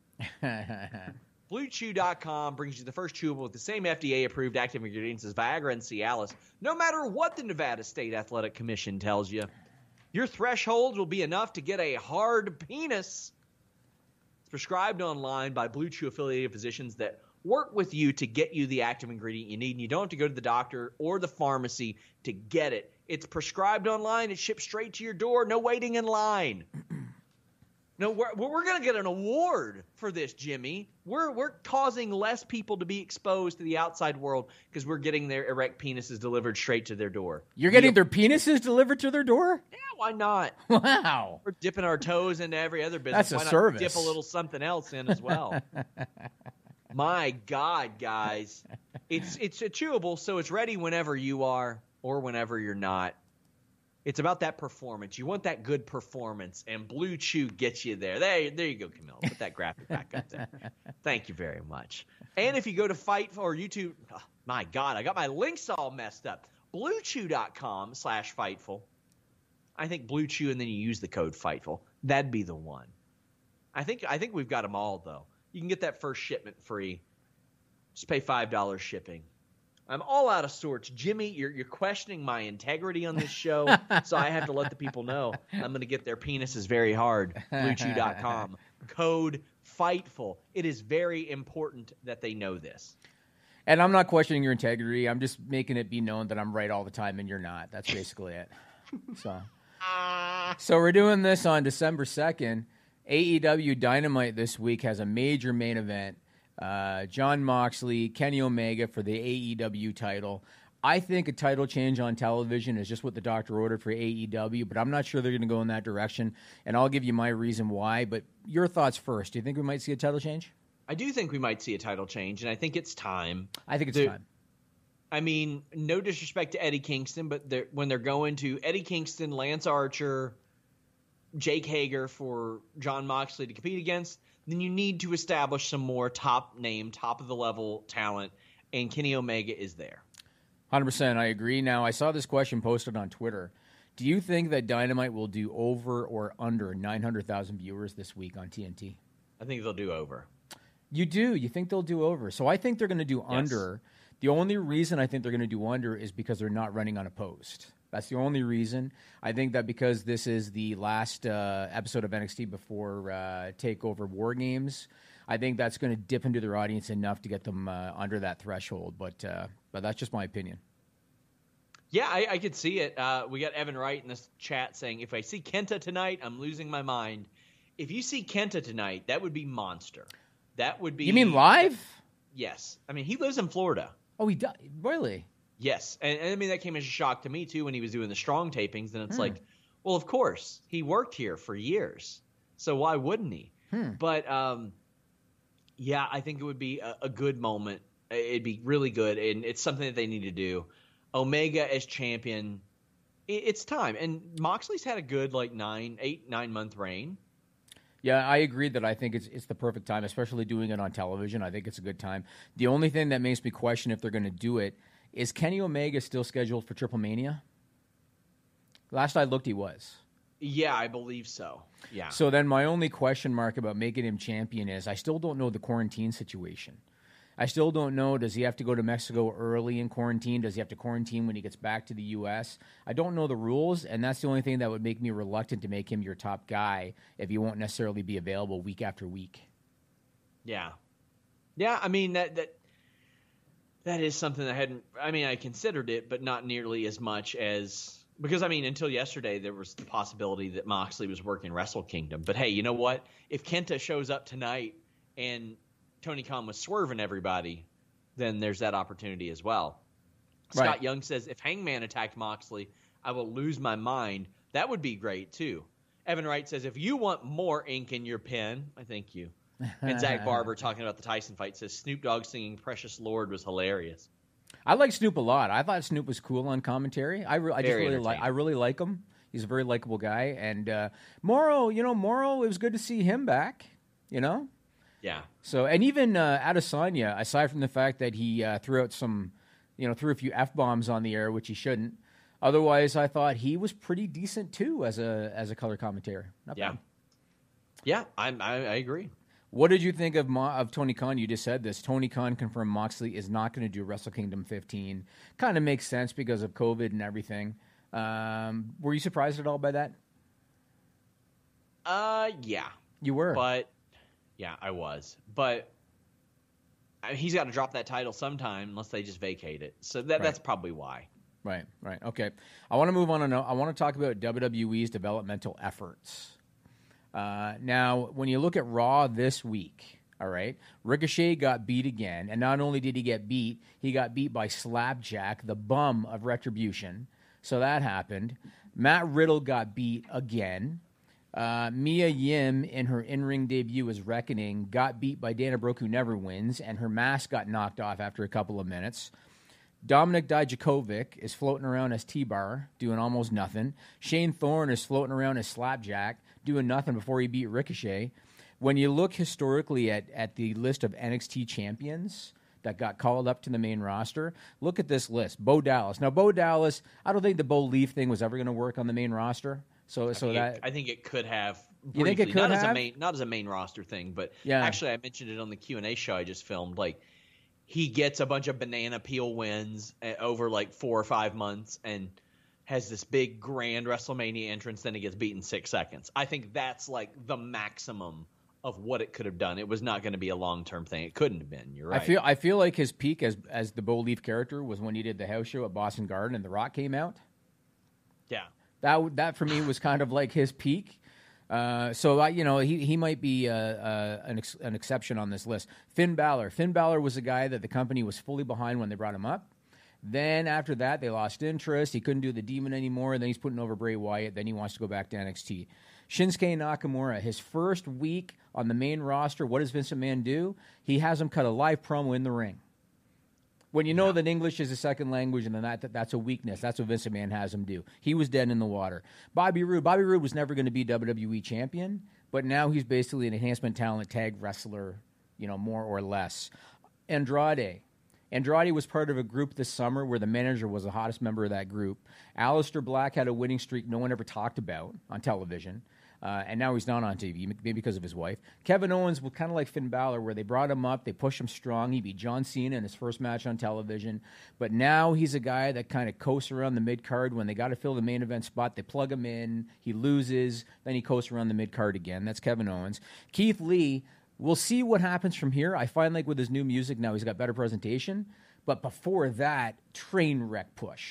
Blue Chew dot com brings you the first chewable with the same F D A-approved active ingredients as Viagra and Cialis. No matter what the Nevada State Athletic Commission tells you, your threshold will be enough to get a hard penis. It's prescribed online by Blue Chew affiliated physicians that work with you to get you the active ingredient you need, and you don't have to go to the doctor or the pharmacy to get it. It's prescribed online. It's shipped straight to your door. No waiting in line. No, we're, we're going to get an award for this, Jimmy. We're we're causing less people to be exposed to the outside world because we're getting their erect penises delivered straight to their door. You're getting Yep. their penises delivered to their door? Yeah, why not? Wow. We're dipping our toes into every other business. That's a Why not service. dip a little something else in as well? My God, guys. It's it's a chewable, so it's ready whenever you are or whenever you're not. It's about that performance. You want that good performance, and Blue Chew gets you there. There, there you go, Camille. Put that graphic back up there. Thank you very much. And if you go to Fight or YouTube, oh, my God, I got my links all messed up. Blue Chew dot com slash Fightful. I think Blue Chew, and then you use the code Fightful. That'd be the one. I think I think we've got them all, though. You can get that first shipment free. Just pay five dollars shipping. I'm all out of sorts. Jimmy, you're you're questioning my integrity on this show, so I have to let the people know I'm going to get their penises very hard. Blue Chew dot com. Code Fightful. It is very important that they know this. And I'm not questioning your integrity. I'm just making it be known that I'm right all the time and you're not. That's basically it. So, so we're doing this on December second. A E W Dynamite this week has a major main event. Uh, John Moxley, Kenny Omega for the A E W title. I think a title change on television is just what the doctor ordered for A E W, but I'm not sure they're going to go in that direction, and I'll give you my reason why. But your thoughts first. Do you think we might see a title change? I do think we might see a title change, and I think it's time. I think it's The- time. I mean, no disrespect to Eddie Kingston, but they're, when they're going to Eddie Kingston, Lance Archer, Jake Hager for John Moxley to compete against, then you need to establish some more top name, top of the level talent, and Kenny Omega is there. one hundred percent, I agree. Now, I saw this question posted on Twitter. Do you think that Dynamite will do over or under nine hundred thousand viewers this week on T N T? I think they'll do over. You do? You think they'll do over? So I think they're going to do under. The only reason I think they're going to do under is because they're not running unopposed. That's the only reason. I think that because this is the last uh, episode of N X T before uh, TakeOver War Games, I think that's going to dip into their audience enough to get them uh, under that threshold. But uh, but that's just my opinion. Yeah, I, I could see it. Uh, we got Evan Wright in this chat saying, if I see Kenta tonight, I'm losing my mind. If you see Kenta tonight, that would be monster. That would be. You mean live? Yes. I mean, he lives in Florida. Oh, he does? Really? Yes. And, and I mean, that came as a shock to me, too, when he was doing the Strong tapings. And it's Hmm. like, well, of course. He worked here for years. So why wouldn't he? Hmm. But, um, yeah, I think it would be a, a good moment. It'd be really good. And it's something that they need to do. Omega as champion, it, it's time. And Moxley's had a good, like, nine, eight, nine-month reign. Yeah, I agree that I think it's it's the perfect time, especially doing it on television. I think it's a good time. The only thing that makes me question if they're going to do it is Kenny Omega still scheduled for Triple Mania? Last I looked, he was. Yeah, I believe so. Yeah. So then my only question mark about making him champion is I still don't know the quarantine situation. I still don't know, does he have to go to Mexico early in quarantine? Does he have to quarantine when he gets back to the U S? I don't know the rules, and that's the only thing that would make me reluctant to make him your top guy if he won't necessarily be available week after week. Yeah. Yeah, I mean, that that that is something I hadn't – I mean, I considered it, but not nearly as much as – because, I mean, until yesterday, there was the possibility that Moxley was working Wrestle Kingdom. But, hey, you know what? If Kenta shows up tonight and – Tony Khan was swerving everybody, then there's that opportunity as well. Right. Scott Young says, if Hangman attacked Moxley, I will lose my mind. That would be great, too. Evan Wright says, if you want more ink in your pen, I thank you. And Zach Barber, talking about the Tyson fight, says Snoop Dogg singing Precious Lord was hilarious. I like Snoop a lot. I thought Snoop was cool on commentary. I, re- I just Very really like. I really like him. He's a very likable guy. And uh, Morrow, you know, Morrow, it was good to see him back, you know? Yeah. So, and even uh, Adesanya, aside from the fact that he uh, threw out some, you know, threw a few F-bombs on the air, which he shouldn't. Otherwise, I thought he was pretty decent, too, as a as a color commentator. Not Yeah. bad. Yeah, I, I, I agree. What did you think of Mo- of Tony Khan? You just said this. Tony Khan confirmed Moxley is not going to do Wrestle Kingdom fifteen. Kind of makes sense because of COVID and everything. Um, were you surprised at all by that? Uh, yeah. You were. But, yeah, I was. But I mean, he's got to drop that title sometime unless they just vacate it. So that Right. that's probably why. Right, right. Okay. I want to move on. And I want to talk about W W E's developmental efforts. Uh, now, when you look at Raw this week, all right, Ricochet got beat again. And not only did he get beat, he got beat by Slapjack, the bum of Retribution. So that happened. Matt Riddle got beat again. Uh, Mia Yim, in her in-ring debut as Reckoning, got beat by Dana Brooke, who never wins, and her mask got knocked off after a couple of minutes. Dominic Dijakovic is floating around as T-Bar, doing almost nothing. Shane Thorne is floating around as Slapjack, doing nothing before he beat Ricochet. When you look historically at, at the list of N X T champions that got called up to the main roster, look at this list. Bo Dallas. Now, Bo Dallas, I don't think the Bo Leaf thing was ever going to work on the main roster. So, I so think that it, I think it could have. You think it briefly, could not as a have? main, not as a main roster thing, but Yeah. actually, I mentioned it on the Q and A show I just filmed. Like, he gets a bunch of banana peel wins uh, over like four or five months, and has this big grand WrestleMania entrance. Then he gets beaten six seconds. I think that's like the maximum of what it could have done. It was not going to be a long term thing. It couldn't have been. You're right. I feel I feel like his peak as as the Bo Leaf character was when he did the house show at Boston Garden and The Rock came out. Yeah. That that for me was kind of like his peak. Uh, so I, you know, he he might be uh, uh, an ex- an exception on this list. Finn Balor. Finn Balor was a guy that the company was fully behind when they brought him up. Then after that, they lost interest. He couldn't do the Demon anymore. Then he's putting over Bray Wyatt. Then he wants to go back to N X T. Shinsuke Nakamura. His first week on the main roster, what does Vince McMahon do? He has him cut a live promo in the ring. When you know that English is a second language and then that, that that's a weakness, that's what Vince McMahon has him do. He was dead in the water. Bobby Roode. Bobby Roode was never going to be W W E champion, but now he's basically an enhancement talent tag wrestler, you know, more or less. Andrade. Andrade was part of a group this summer where the manager was the hottest member of that group. Aleister Black had a winning streak no one ever talked about on television. Uh, and now he's not on T V, maybe because of his wife. Kevin Owens was kind of like Finn Balor, where they brought him up, they pushed him strong. He beat John Cena in his first match on television. But now he's a guy that kind of coasts around the mid-card. When they got to fill the main event spot, they plug him in, he loses, then he coasts around the mid-card again. That's Kevin Owens. Keith Lee, we'll see what happens from here. I find like with his new music now, he's got better presentation. But before that, train wreck push.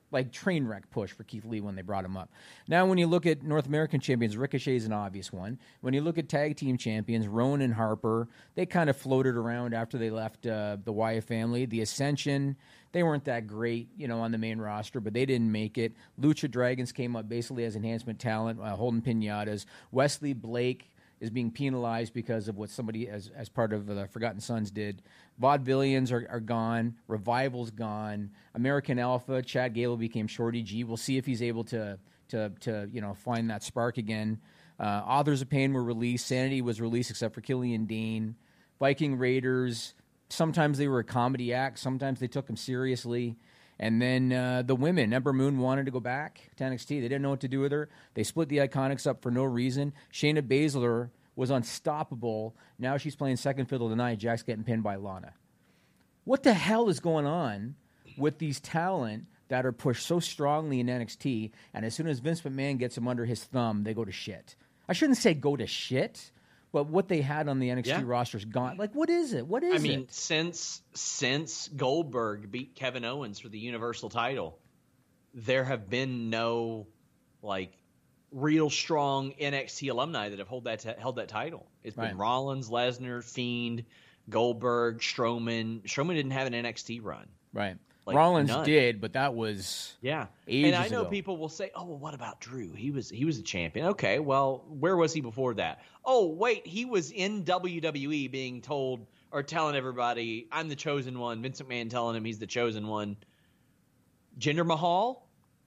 like train wreck push for Keith Lee when they brought him up. Now, when you look at North American champions, Ricochet is an obvious one. When you look at tag team champions, Rowan and Harper, they kind of floated around after they left uh, the Wyatt family. The Ascension, they weren't that great, you know, on the main roster, but they didn't make it. Lucha Dragons came up basically as enhancement talent, uh, holding pinatas. Wesley Blake is being penalized because of what somebody as as part of the Forgotten Sons did. Vaudevillians are, are gone. Revival's gone. American Alpha, Chad Gable became Shorty G. We'll see if he's able to to to you know find that spark again. Uh, Authors of Pain were released. Sanity was released except for Killian Dane. Viking Raiders, sometimes they were a comedy act. Sometimes they took them seriously. And then uh, the women, Ember Moon wanted to go back to N X T. They didn't know what to do with her. They split the Iconics up for no reason. Shayna Baszler was unstoppable. Now she's playing second fiddle tonight. Jack's getting pinned by Lana. What the hell is going on with these talent that are pushed so strongly in N X T, and as soon as Vince McMahon gets them under his thumb, they go to shit? I shouldn't say go to shit, but what they had on the N X T yeah. roster's gone. Like, what is it? What is it? I mean, it? since since Goldberg beat Kevin Owens for the Universal title, there have been no like real strong N X T alumni that have hold that t- held that title. It's been Right. Rollins, Lesnar, Fiend, Goldberg, Strowman. Strowman didn't have an N X T run. Right. Like, Rollins none. did, but that was Yeah, ages and I know ago. people will say, "Oh, well, what about Drew? He was he was a champion." Okay, well, where was he before that? Oh, wait, he was in W W E being told or telling everybody, "I'm the chosen one." Vince McMahon telling him he's the chosen one. Jinder Mahal?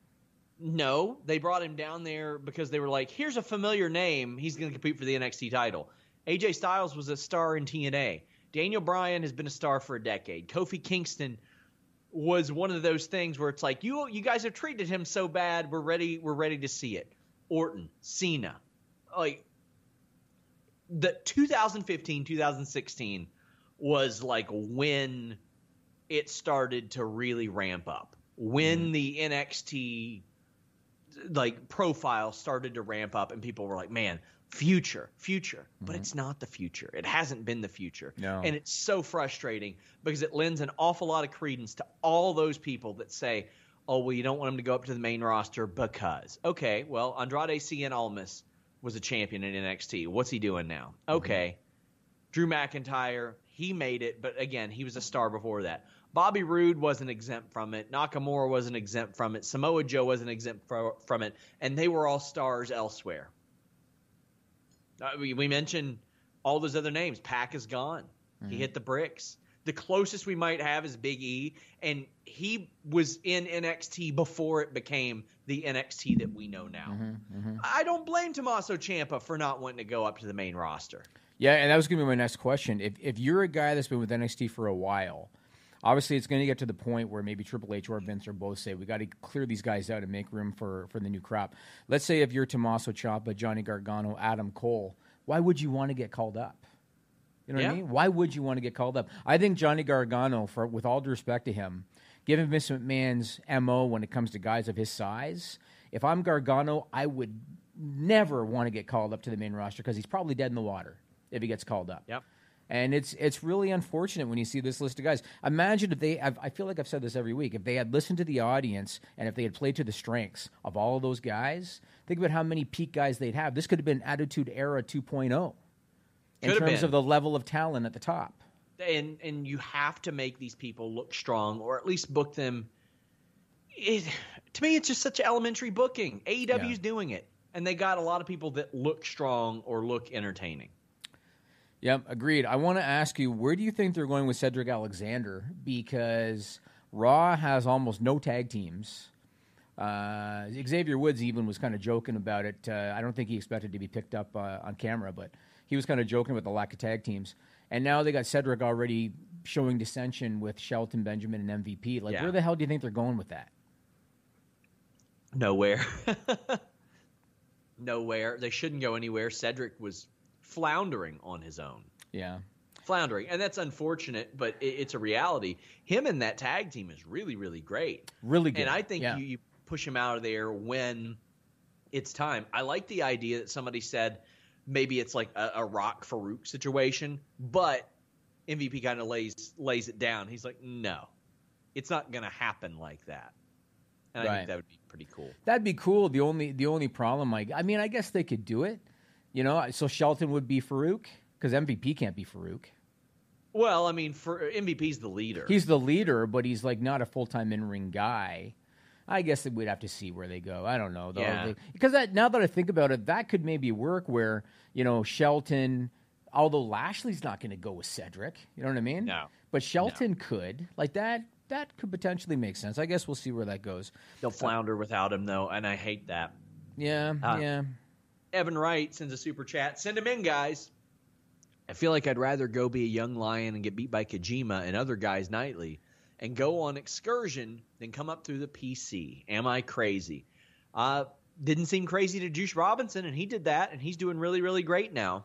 No, they brought him down there because they were like, "Here's a familiar name. He's going to compete for the N X T title." A J Styles was a star in T N A. Daniel Bryan has been a star for a decade. Kofi Kingston was one of those things where it's like, you you guys have treated him so bad, we're ready we're ready to see it. Orton, Cena. Like the twenty fifteen, twenty sixteen was like when it started to really ramp up. When mm. the N X T like profile started to ramp up and people were like, man, future, future. But Mm-hmm. it's not the future. It hasn't been the future. No. And it's so frustrating because it lends an awful lot of credence to all those people that say, oh, well, you don't want him to go up to the main roster because. Okay, well, Andrade Cien Almas was a champion in N X T. What's he doing now? Okay. Mm-hmm. Drew McIntyre, he made it, but again, he was a star before that. Bobby Roode wasn't exempt from it. Nakamura wasn't exempt from it. Samoa Joe wasn't exempt fro- from it. And they were all stars elsewhere. Uh, we, we mentioned all those other names. Pac is gone. Mm-hmm. He hit the bricks. The closest we might have is Big E, and he was in N X T before it became the N X T that we know now. Mm-hmm, mm-hmm. I don't blame Tommaso Ciampa for not wanting to go up to the main roster. Yeah, and that was going to be my next question. If if you're a guy that's been with N X T for a while, obviously it's going to get to the point where maybe Triple H or Vince or both say, we got to clear these guys out and make room for, for the new crop. Let's say if you're Tommaso Ciampa, Johnny Gargano, Adam Cole, why would you want to get called up? You know yeah. what I mean? Why would you want to get called up? I think Johnny Gargano, for with all due respect to him, given Vince McMahon's M O when it comes to guys of his size, if I'm Gargano, I would never want to get called up to the main roster because he's probably dead in the water if he gets called up. Yep. And it's it's really unfortunate when you see this list of guys. Imagine if they, I've, I feel like I've said this every week, if they had listened to the audience and if they had played to the strengths of all of those guys, think about how many peak guys they'd have. This could have been Attitude Era two point oh in Could have terms been. of the level of talent at the top. And and you have to make these people look strong, or at least book them. It, to me, it's just such elementary booking. A E W's Yeah. doing it, and they got a lot of people that look strong or look entertaining. Yep, agreed. I want to ask you, where do you think they're going with Cedric Alexander? Because Raw has almost no tag teams. Uh, Xavier Woods even was kind of joking about it. Uh, I don't think he expected to be picked up uh, on camera, but he was kind of joking about the lack of tag teams. And now they got Cedric already showing dissension with Shelton Benjamin and M V P. Like, Yeah. where the hell do you think they're going with that? Nowhere. Nowhere. They shouldn't go anywhere. Cedric was floundering on his own. Yeah. Floundering. And that's unfortunate, but it, it's a reality. Him and that tag team is really, really great. Really good. And I think yeah. you, you push him out of there when it's time. I like the idea that somebody said maybe it's like a, a Rock Farouk situation, but M V P kind of lays lays it down. He's like, no, it's not going to happen like that. And I Right. think that would be pretty cool. That'd be cool. The only the only problem, I, I mean, I guess they could do it. You know, so Shelton would be Farouk because M V P can't be Farouk. Well, I mean, for M V P's the leader. He's the leader, but he's like not a full time in ring guy. I guess that we'd have to see where they go. I don't know though, Yeah. because that now that I think about it, that could maybe work where you know Shelton. Although Lashley's not going to go with Cedric, you know what I mean? No. But Shelton could like that. That could potentially make sense. I guess we'll see where that goes. They'll flounder without him, though, and I hate that. Yeah, Uh, yeah. Evan Wright sends a super chat. Send him in, guys. I feel like I'd rather go be a young lion and get beat by Kojima and other guys nightly and go on excursion than come up through the P C. Am I crazy? Uh, didn't seem crazy to Juice Robinson, and he did that, and he's doing really, really great now.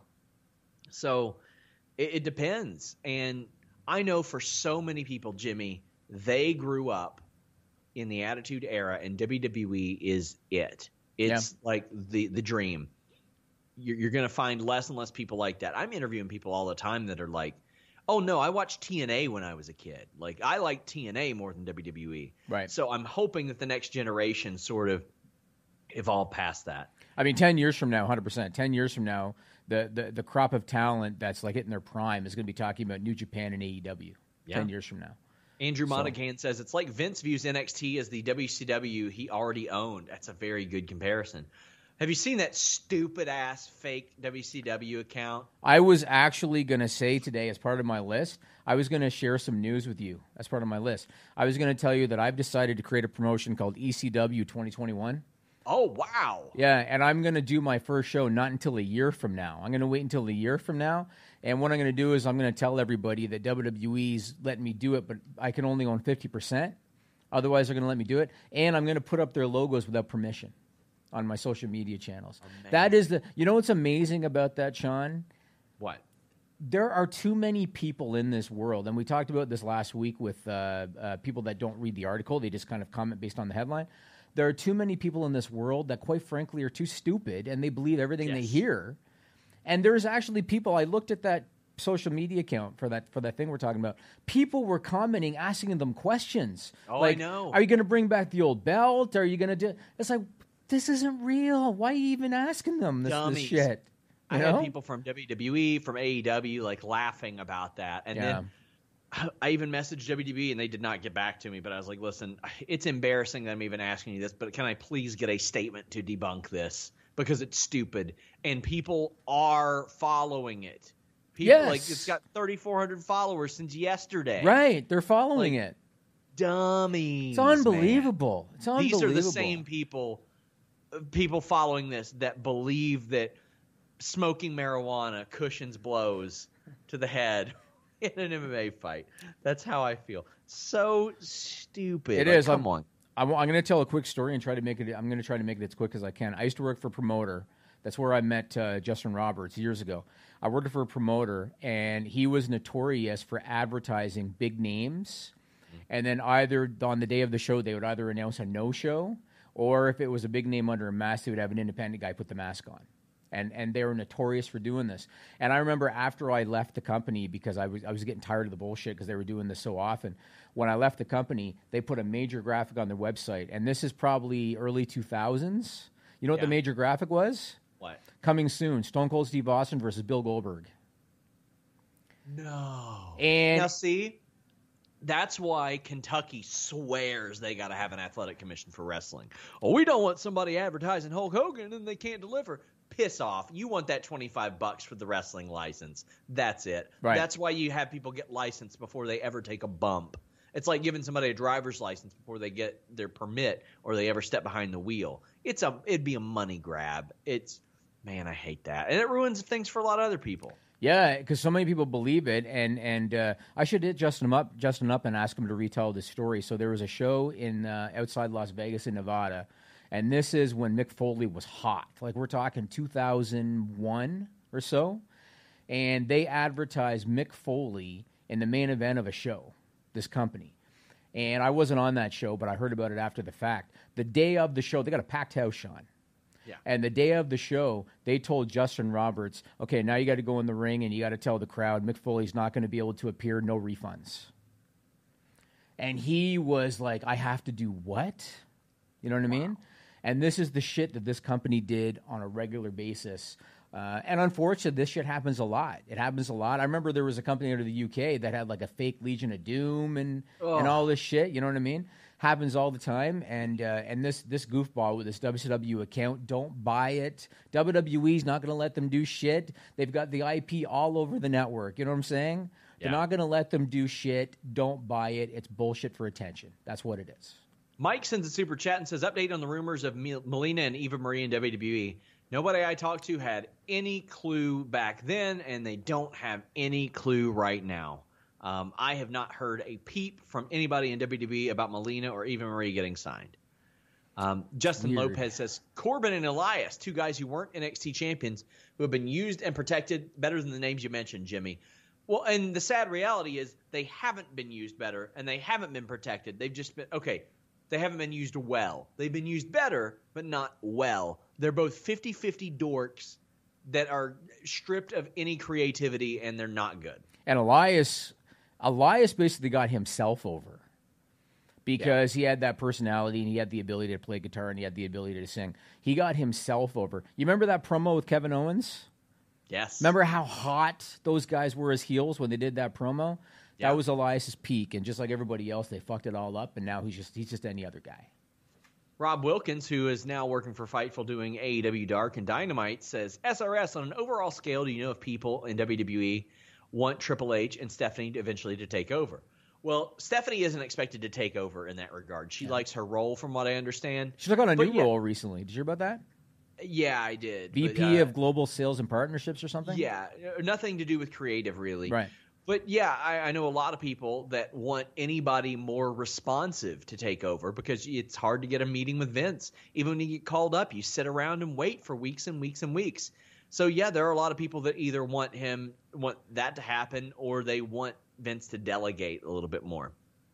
So it, it depends. And I know for so many people, Jimmy, they grew up in the Attitude Era, and W W E is it. It's Yeah. like the, the dream. You're, you're going to find less and less people like that. I'm interviewing people all the time that are like, oh, no, I watched T N A when I was a kid. Like, I like T N A more than W W E. Right. So I'm hoping that the next generation sort of evolve past that. I mean, ten years from now, one hundred percent. ten years from now, the, the, the crop of talent that's like hitting their prime is going to be talking about New Japan and A E W Yeah. ten years from now. Andrew So- Monaghan says, it's like Vince views N X T as the W C W he already owned. That's a very good comparison. Have you seen that stupid-ass fake W C W account? I was actually going to say today, as part of my list, I was going to share some news with you as part of my list. I was going to tell you that I've decided to create a promotion called E C W twenty twenty-one. Oh, wow. Yeah, and I'm going to do my first show not until a year from now. I'm going to wait until a year from now, and what I'm going to do is I'm going to tell everybody that W W E's letting me do it, but I can only own fifty percent. Otherwise, they're going to let me do it, and I'm going to put up their logos without permission on my social media channels. Amazing. That is the, you know what's amazing about that, Sean? What? There are too many people in this world, and we talked about this last week with uh, uh, people that don't read the article. They just kind of comment based on the headline. There are too many people in this world that, quite frankly, are too stupid, and they believe everything they Yes. hear. And there's actually people, I looked at that social media account for that for that thing we're talking about. People were commenting, asking them questions. Oh, I like, know. Are you going to bring back the old belt? Are you going to do... It's like, this isn't real. Why are you even asking them this, this Dummies. shit? You I know? had people from W W E, from A E W, like laughing about that. And Yeah. then I even messaged W W E and they did not get back to me, but I was like, listen, it's embarrassing that I'm even asking you this, but can I please get a statement to debunk this? Because it's stupid. And people are following it. People, Yes. like, it's got thirty-four hundred followers since yesterday. Right. They're following Like, it. Dummies. It's unbelievable. It's man. unbelievable. These are the same people, people following this that believe that smoking marijuana cushions blows to the head in an M M A fight. That's how I feel. So stupid. It Like, is. Come I'm, on. I'm, I'm going to tell a quick story and try to make it. I'm going to try to make it as quick as I can. I used to work for a promoter. That's where I met uh, Justin Roberts years ago. I worked for a promoter, and he was notorious for advertising big names. And then either on the day of the show, they would either announce a no-show, or if it was a big name under a mask, they would have an independent guy put the mask on. And and they were notorious for doing this. And I remember after I left the company, because I was I was getting tired of the bullshit because they were doing this so often. When I left the company, they put a major graphic on their website, and this is probably early two thousands. You know what Yeah. the major graphic was? What? Coming soon: Stone Cold Steve Austin versus Bill Goldberg. No. And Now, see, that's why Kentucky swears they got to have an athletic commission for wrestling. Oh, we don't want somebody advertising Hulk Hogan and they can't deliver. Piss off. You want that twenty-five bucks for the wrestling license. That's it. Right. That's why you have people get licensed before they ever take a bump. It's like giving somebody a driver's license before they get their permit or they ever step behind the wheel. It's a it'd be a money grab. It's man, I hate that. And it ruins things for a lot of other people. yeah, because so many people believe it, and and uh, I should hit Justin up, Justin up, and ask him to retell this story. So there was a show in uh, outside Las Vegas in Nevada, and this is when Mick Foley was hot. Like we're talking two thousand one or so, and they advertised Mick Foley in the main event of a show. This company, and I wasn't on that show, but I heard about it after the fact. The day of the show, they got a packed house, Sean. Yeah. And the day of the show, they told Justin Roberts, okay, now you got to go in the ring and you got to tell the crowd Mick Foley's not going to be able to appear, no refunds. And he was like, I have to do what? You know what I mean? And this is the shit that this company did on a regular basis. Uh, and unfortunately, this shit happens a lot. It happens a lot. I remember there was a company out of the U K that had like a fake Legion of Doom and Ugh. and all this shit. You know what I mean? Happens all the time. And uh, and this this goofball with this W C W account, don't buy it. W W E's not going to let them do shit. They've got the I P all over the network. You know what I'm saying? They're Yeah. not going to let them do shit. Don't buy it. It's bullshit for attention. That's what it is. Mike sends a super chat and says, update on the rumors of Mel- Melina and Eva Marie in W W E. Nobody I talked to had any clue back then, and they don't have any clue right now. Um, I have not heard a peep from anybody in W W E about Melina or Eva Marie getting signed. Um, Justin Weird. Lopez says, Corbin and Elias, two guys who weren't N X T champions, who have been used and protected better than the names you mentioned, Jimmy. Well, and the sad reality is they haven't been used better, and they haven't been protected. They've just been, okay, they haven't been used well. They've been used better, but not well. They're both fifty-fifty dorks that are stripped of any creativity, and they're not good. And Elias, Elias basically got himself over because he had that personality and he had the ability to play guitar and he had the ability to sing. He got himself over. You remember that promo with Kevin Owens? Yes. Remember how hot those guys were as heels when they did that promo? Yeah. That was Elias's peak, and just like everybody else, they fucked it all up, and now he's just he's just any other guy. Rob Wilkins, who is now working for Fightful doing A E W Dark and Dynamite, says, S R S, on an overall scale, do you know if people in W W E want Triple H and Stephanie to eventually to take over? Well, Stephanie isn't expected to take over in that regard. She yeah. likes her role, from what I understand. She took on a but new yeah, role recently. Did you hear about that? Yeah, I did. V P but, uh, of Global Sales and Partnerships or something? Yeah, nothing to do with creative, really. Right. But yeah, I, I know a lot of people that want anybody more responsive to take over because it's hard to get a meeting with Vince. Even when you get called up, you sit around and wait for weeks and weeks and weeks. So yeah, there are a lot of people that either want him, want that to happen, or they want Vince to delegate a little bit more.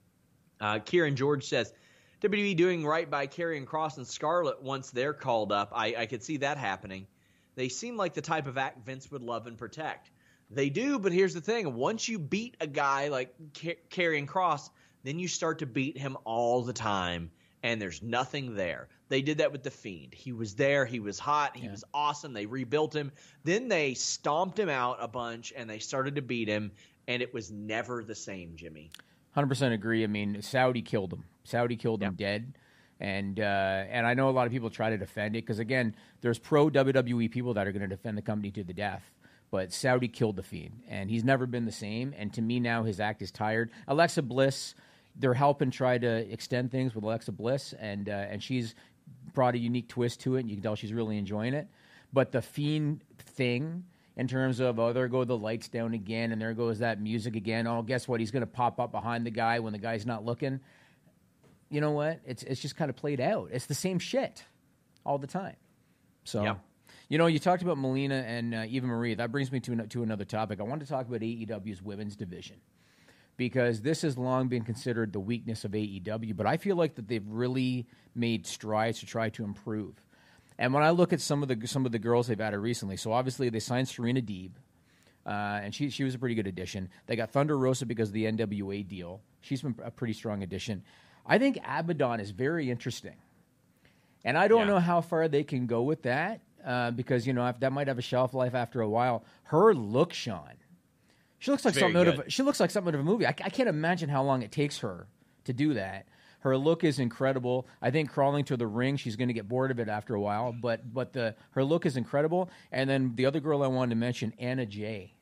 Uh, Kieran George says, W W E doing right by Karrion Kross and Scarlett once they're called up. I, I could see that happening. They seem like the type of act Vince would love and protect. They do, but here's the thing. Once you beat a guy like Karrion Kross, then you start to beat him all the time, and there's nothing there. They did that with The Fiend. He was there. He was hot. He yeah. was awesome. They rebuilt him. Then they stomped him out a bunch, and they started to beat him, and it was never the same, Jimmy. one hundred percent agree. I mean, Saudi killed him. Saudi killed yeah. him dead. And uh, and I know a lot of people try to defend it because, again, there's pro-W W E people that are going to defend the company to the death. But Saudi killed The Fiend, and he's never been the same. And to me now, his act is tired. Alexa Bliss, they're helping try to extend things with Alexa Bliss, and uh, and she's brought a unique twist to it, and you can tell she's really enjoying it. But The Fiend thing, in terms of, oh, there go the lights down again, and there goes that music again. Oh, guess what? He's going to pop up behind the guy when the guy's not looking. You know what? It's it's just kind of played out. It's the same shit all the time. So. Yeah. You know, you talked about Melina and uh, Eva Marie. That brings me to an, to another topic. I want to talk about A E W's women's division because this has long been considered the weakness of A E W, but I feel like that they've really made strides to try to improve. And when I look at some of the some of the girls they've added recently, so obviously they signed Serena Deeb, uh, and she she was a pretty good addition. They got Thunder Rosa because of the N W A deal. She's been a pretty strong addition. I think Abaddon is very interesting, and I don't yeah. know how far they can go with that. Uh, because, you know, if that might have a shelf life after a while. Her look, Sean, she looks like Very something good. out of she looks like something out of a movie. I, I can't imagine how long it takes her to do that. Her look is incredible. I think crawling to the ring, she's going to get bored of it after a while. But but the her look is incredible. And then the other girl I wanted to mention, Anna Jay.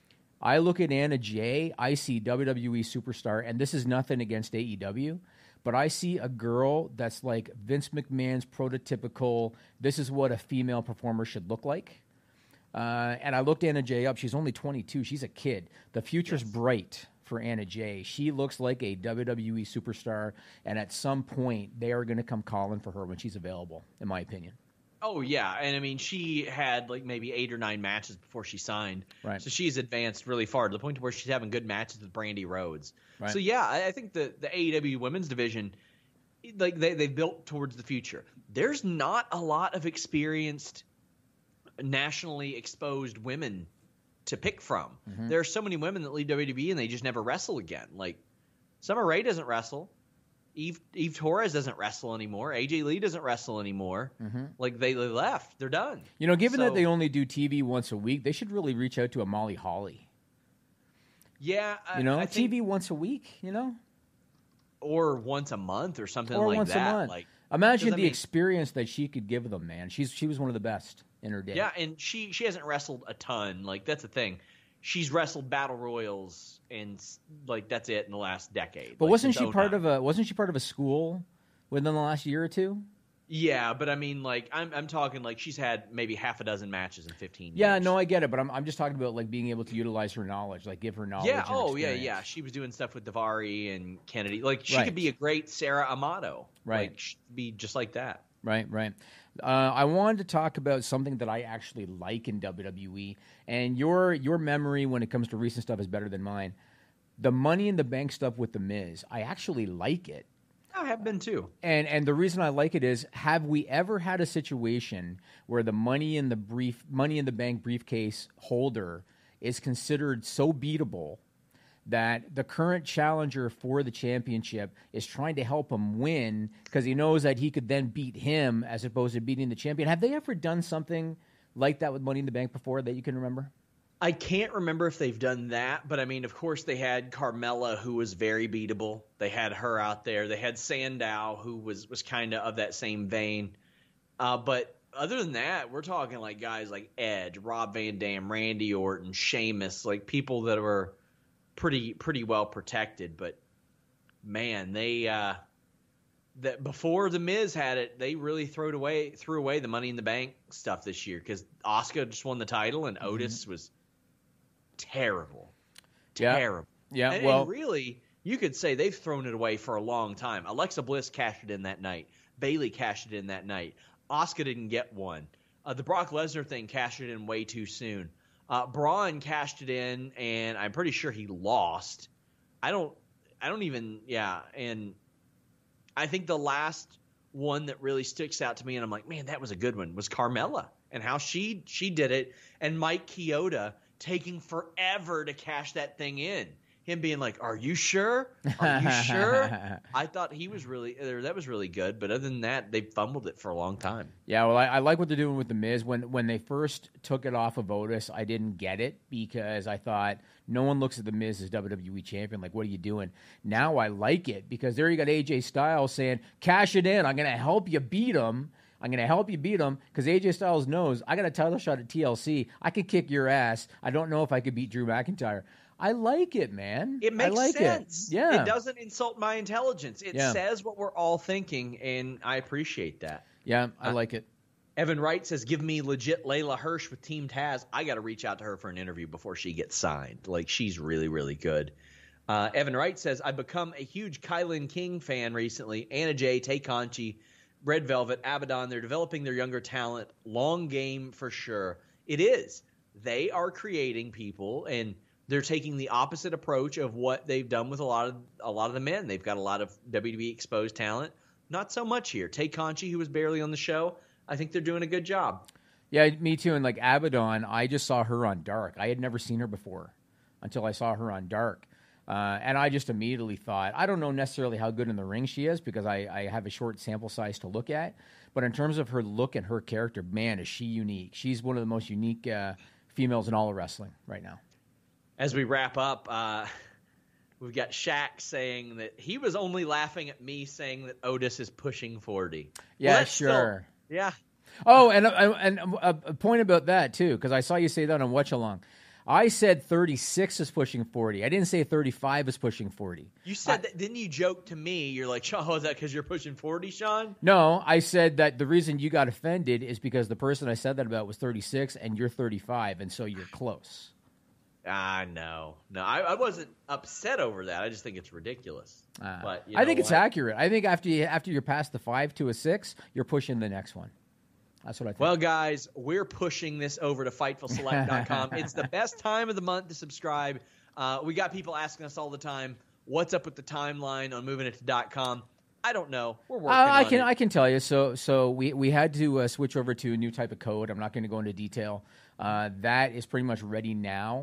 I look at Anna Jay, I see W W E superstar, and this is nothing against A E W. But I see a girl that's like Vince McMahon's prototypical, this is what a female performer should look like. Uh, and I looked Anna Jay up. She's only twenty-two. She's a kid. The future's yes. bright for Anna Jay. She looks like a W W E superstar. And at some point, they are going to come calling for her when she's available, in my opinion. Oh, yeah. And, I mean, she had, like, maybe eight or nine matches before she signed. Right. So she's advanced really far to the point where she's having good matches with Brandy Rhodes. Right. So, yeah, I, I think the, the A E W women's division, like, they, they've built towards the future. There's not a lot of experienced, nationally exposed women to pick from. Mm-hmm. There are so many women that leave W W E and they just never wrestle again. Like, Summer Rae doesn't wrestle. Eve Eve Torres doesn't wrestle anymore. A J Lee doesn't wrestle anymore. Mm-hmm. Like they, they left. They're done. You know, given so, that they only do T V once a week, they should really reach out to a Molly Holly. Yeah, I, you know, I T V think, once a week. You know, or once a month or something or like once that. a month. Like, imagine the I mean, experience that she could give them, man. She's she was one of the best in her day. Yeah, and she she hasn't wrestled a ton. Like that's the thing. She's wrestled battle royals and like that's it in the last decade. But like, wasn't she oh part nine. of a wasn't she part of a school within the last year or two? Yeah, but I mean, like I'm I'm talking like she's had maybe half a dozen matches in fifteen years. Yeah, no, I get it, but I'm I'm just talking about like being able to utilize her knowledge, like give her knowledge. Yeah, and oh yeah, experience. yeah. She was doing stuff with Davari and Kennedy. Like she Right. could be a great Sarah Amato. Right. Like, she'd be just like that. Right, right. Uh, I wanted to talk about something that I actually like in W W E, and your your memory when it comes to recent stuff is better than mine. The Money in the Bank stuff with The Miz, I actually like it. I have been too. And and the reason I like it is, have we ever had a situation where the Money in the brief Money in the Bank briefcase holder is considered so beatable that the current challenger for the championship is trying to help him win because he knows that he could then beat him as opposed to beating the champion? Have they ever done something like that with Money in the Bank before that you can remember? I can't remember if they've done that, but I mean, of course, they had Carmella, who was very beatable. They had her out there. They had Sandow, who was, was kind of of that same vein. Uh, but other than that, we're talking like guys like Edge, Rob Van Dam, Randy Orton, Sheamus, like people that were pretty pretty well protected. But man, they uh, that before the Miz had it, they really threw away threw away the Money in the Bank stuff this year because Asuka just won the title and Otis mm-hmm. was terrible, yeah. terrible. Yeah, and, well, and really, you could say they've thrown it away for a long time. Alexa Bliss cashed it in that night. Bayley cashed it in that night. Asuka didn't get one. Uh, the Brock Lesnar thing cashed it in way too soon. Uh, Braun cashed it in, and I'm pretty sure he lost. I don't, I don't even, yeah. And I think the last one that really sticks out to me, and I'm like, man, that was a good one, was Carmella and how she she did it, and Mike Chioda taking forever to cash that thing in. Him being like, "Are you sure? Are you sure?" I thought he was really that was really good, but other than that, they fumbled it for a long time. Yeah, well, I, I like what they're doing with the Miz. When when they first took it off of Otis, I didn't get it because I thought no one looks at the Miz as W W E champion. Like, what are you doing? Now I like it because there you got A J Styles saying, "Cash it in. I'm going to help you beat him. I'm going to help you beat him," because A J Styles knows I got a title shot at T L C. I could kick your ass. I don't know if I could beat Drew McIntyre. I like it, man. It makes I like sense. It. Yeah. It doesn't insult my intelligence. It yeah. says what we're all thinking, and I appreciate that. Yeah, I uh, like it. Evan Wright says, give me legit Layla Hirsch with Team Taz. I got to reach out to her for an interview before she gets signed. Like, she's really, really good. Uh, Evan Wright says, I've become a huge Kylan King fan recently. Anna Jay, Tay Conchi, Red Velvet, Abaddon, they're developing their younger talent. Long game for sure. It is. They are creating people, and they're taking the opposite approach of what they've done with a lot of a lot of the men. They've got a lot of W W E exposed talent. Not so much here. Tay Conchi, who was barely on the show, I think they're doing a good job. Yeah, me too. And like Abaddon, I just saw her on Dark. I had never seen her before until I saw her on Dark. Uh, and I just immediately thought, I don't know necessarily how good in the ring she is because I, I have a short sample size to look at. But in terms of her look and her character, man, is she unique. She's one of the most unique uh, females in all of wrestling right now. As we wrap up, uh, we've got Shaq saying that he was only laughing at me saying that Otis is pushing forty. Yeah, well, sure. Still, yeah. Oh, and, and, and a point about that, too, because I saw you say that on Watch Along. I said thirty-six is pushing forty. I didn't say thirty-five is pushing forty. You said I, that, didn't you joke to me? You're like, oh, is that because you're pushing forty, Sean? No, I said that the reason you got offended is because the person I said that about was thirty-six and you're thirty-five, and so you're close. Ah, no. No, I, I wasn't upset over that. I just think it's ridiculous. Uh, but you know I think what? it's accurate. I think after you, after you're past the five to a six, you're pushing the next one. That's what I think. Well, guys, we're pushing this over to Fightful Select dot com. It's the best time of the month to subscribe. Uh, we got people asking us all the time, what's up with the timeline on moving it to .com? I don't know. We're working uh, I on can it. I can tell you. So so we we had to uh, switch over to a new type of code. I'm not going to go into detail. Uh, that is pretty much ready now.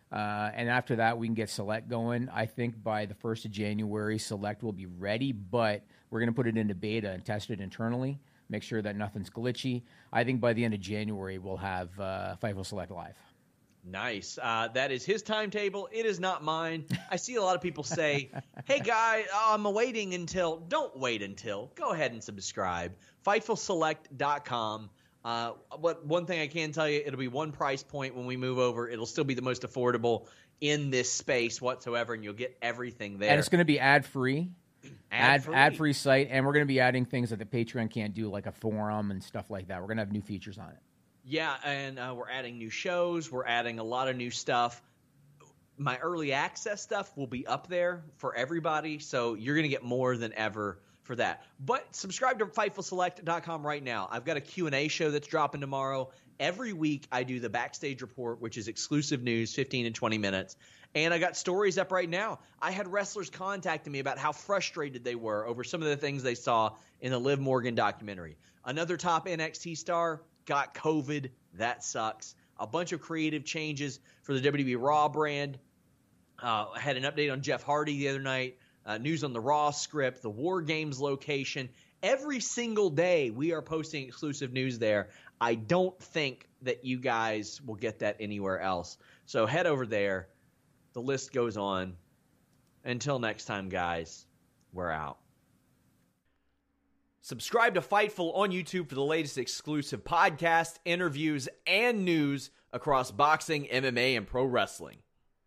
Uh, and after that, we can get Select going. I think by the first of January, Select will be ready, but we're going to put it into beta and test it internally, make sure that nothing's glitchy. I think by the end of January, we'll have uh, Fightful Select live. Nice. Uh, that is his timetable. It is not mine. I see a lot of people say, hey, guy, I'm waiting until. Don't wait until. Go ahead and subscribe. Fightful Select dot com. Uh, what one thing I can tell you, it'll be one price point when we move over. It'll still be the most affordable in this space whatsoever, and you'll get everything there. And it's going to be ad-free. Ad, Ad-free. ad-free site, and we're going to be adding things that the Patreon can't do, like a forum and stuff like that. We're going to have new features on it. Yeah, and uh, we're adding new shows. We're adding a lot of new stuff. My early access stuff will be up there for everybody, so you're going to get more than ever for that. But subscribe to Fightful Select dot com right now. I've got a Q and A show that's dropping tomorrow. Every week I do the Backstage Report, which is exclusive news, fifteen and twenty minutes. And I got stories up right now. I had wrestlers contacting me about how frustrated they were over some of the things they saw in the Liv Morgan documentary. Another top N X T star got COVID. That sucks. A bunch of creative changes for the W W E Raw brand. Uh, I had an update on Jeff Hardy the other night. Uh, news on the Raw script, the War Games location. Every single day we are posting exclusive news there. I don't think that you guys will get that anywhere else. So head over there. The list goes on. Until next time, guys, we're out. Subscribe to Fightful on YouTube for the latest exclusive podcasts, interviews, and news across boxing, M M A, and pro wrestling.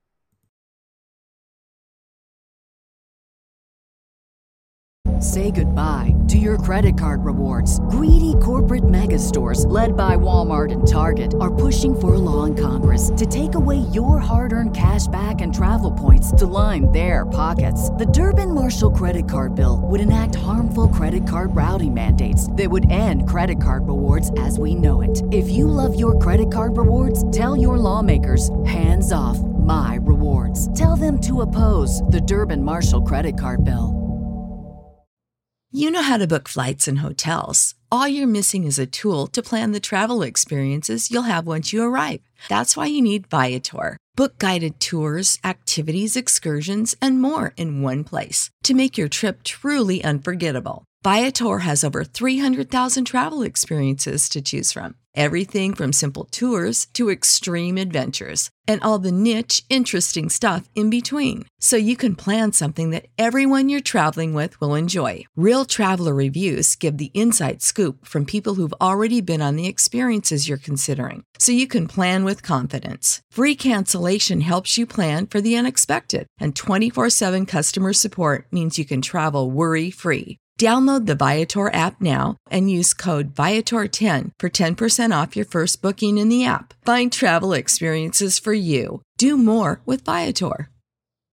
Say goodbye to your credit card rewards. Greedy corporate mega stores, led by Walmart and Target, are pushing for a law in Congress to take away your hard-earned cash back and travel points to line their pockets. The Durbin-Marshall credit card bill would enact harmful credit card routing mandates that would end credit card rewards as we know it. If you love your credit card rewards, tell your lawmakers, hands off my rewards. Tell them to oppose the Durbin-Marshall credit card bill. You know how to book flights and hotels. All you're missing is a tool to plan the travel experiences you'll have once you arrive. That's why you need Viator. Book guided tours, activities, excursions, and more in one place to make your trip truly unforgettable. Viator has over three hundred thousand travel experiences to choose from. Everything from simple tours to extreme adventures and all the niche, interesting stuff in between. So you can plan something that everyone you're traveling with will enjoy. Real traveler reviews give the inside scoop from people who've already been on the experiences you're considering. So you can plan with confidence. Free cancellation helps you plan for the unexpected. And twenty-four seven customer support means you can travel worry-free. Download the Viator app now and use code Viator ten for ten percent off your first booking in the app. Find travel experiences for you. Do more with Viator.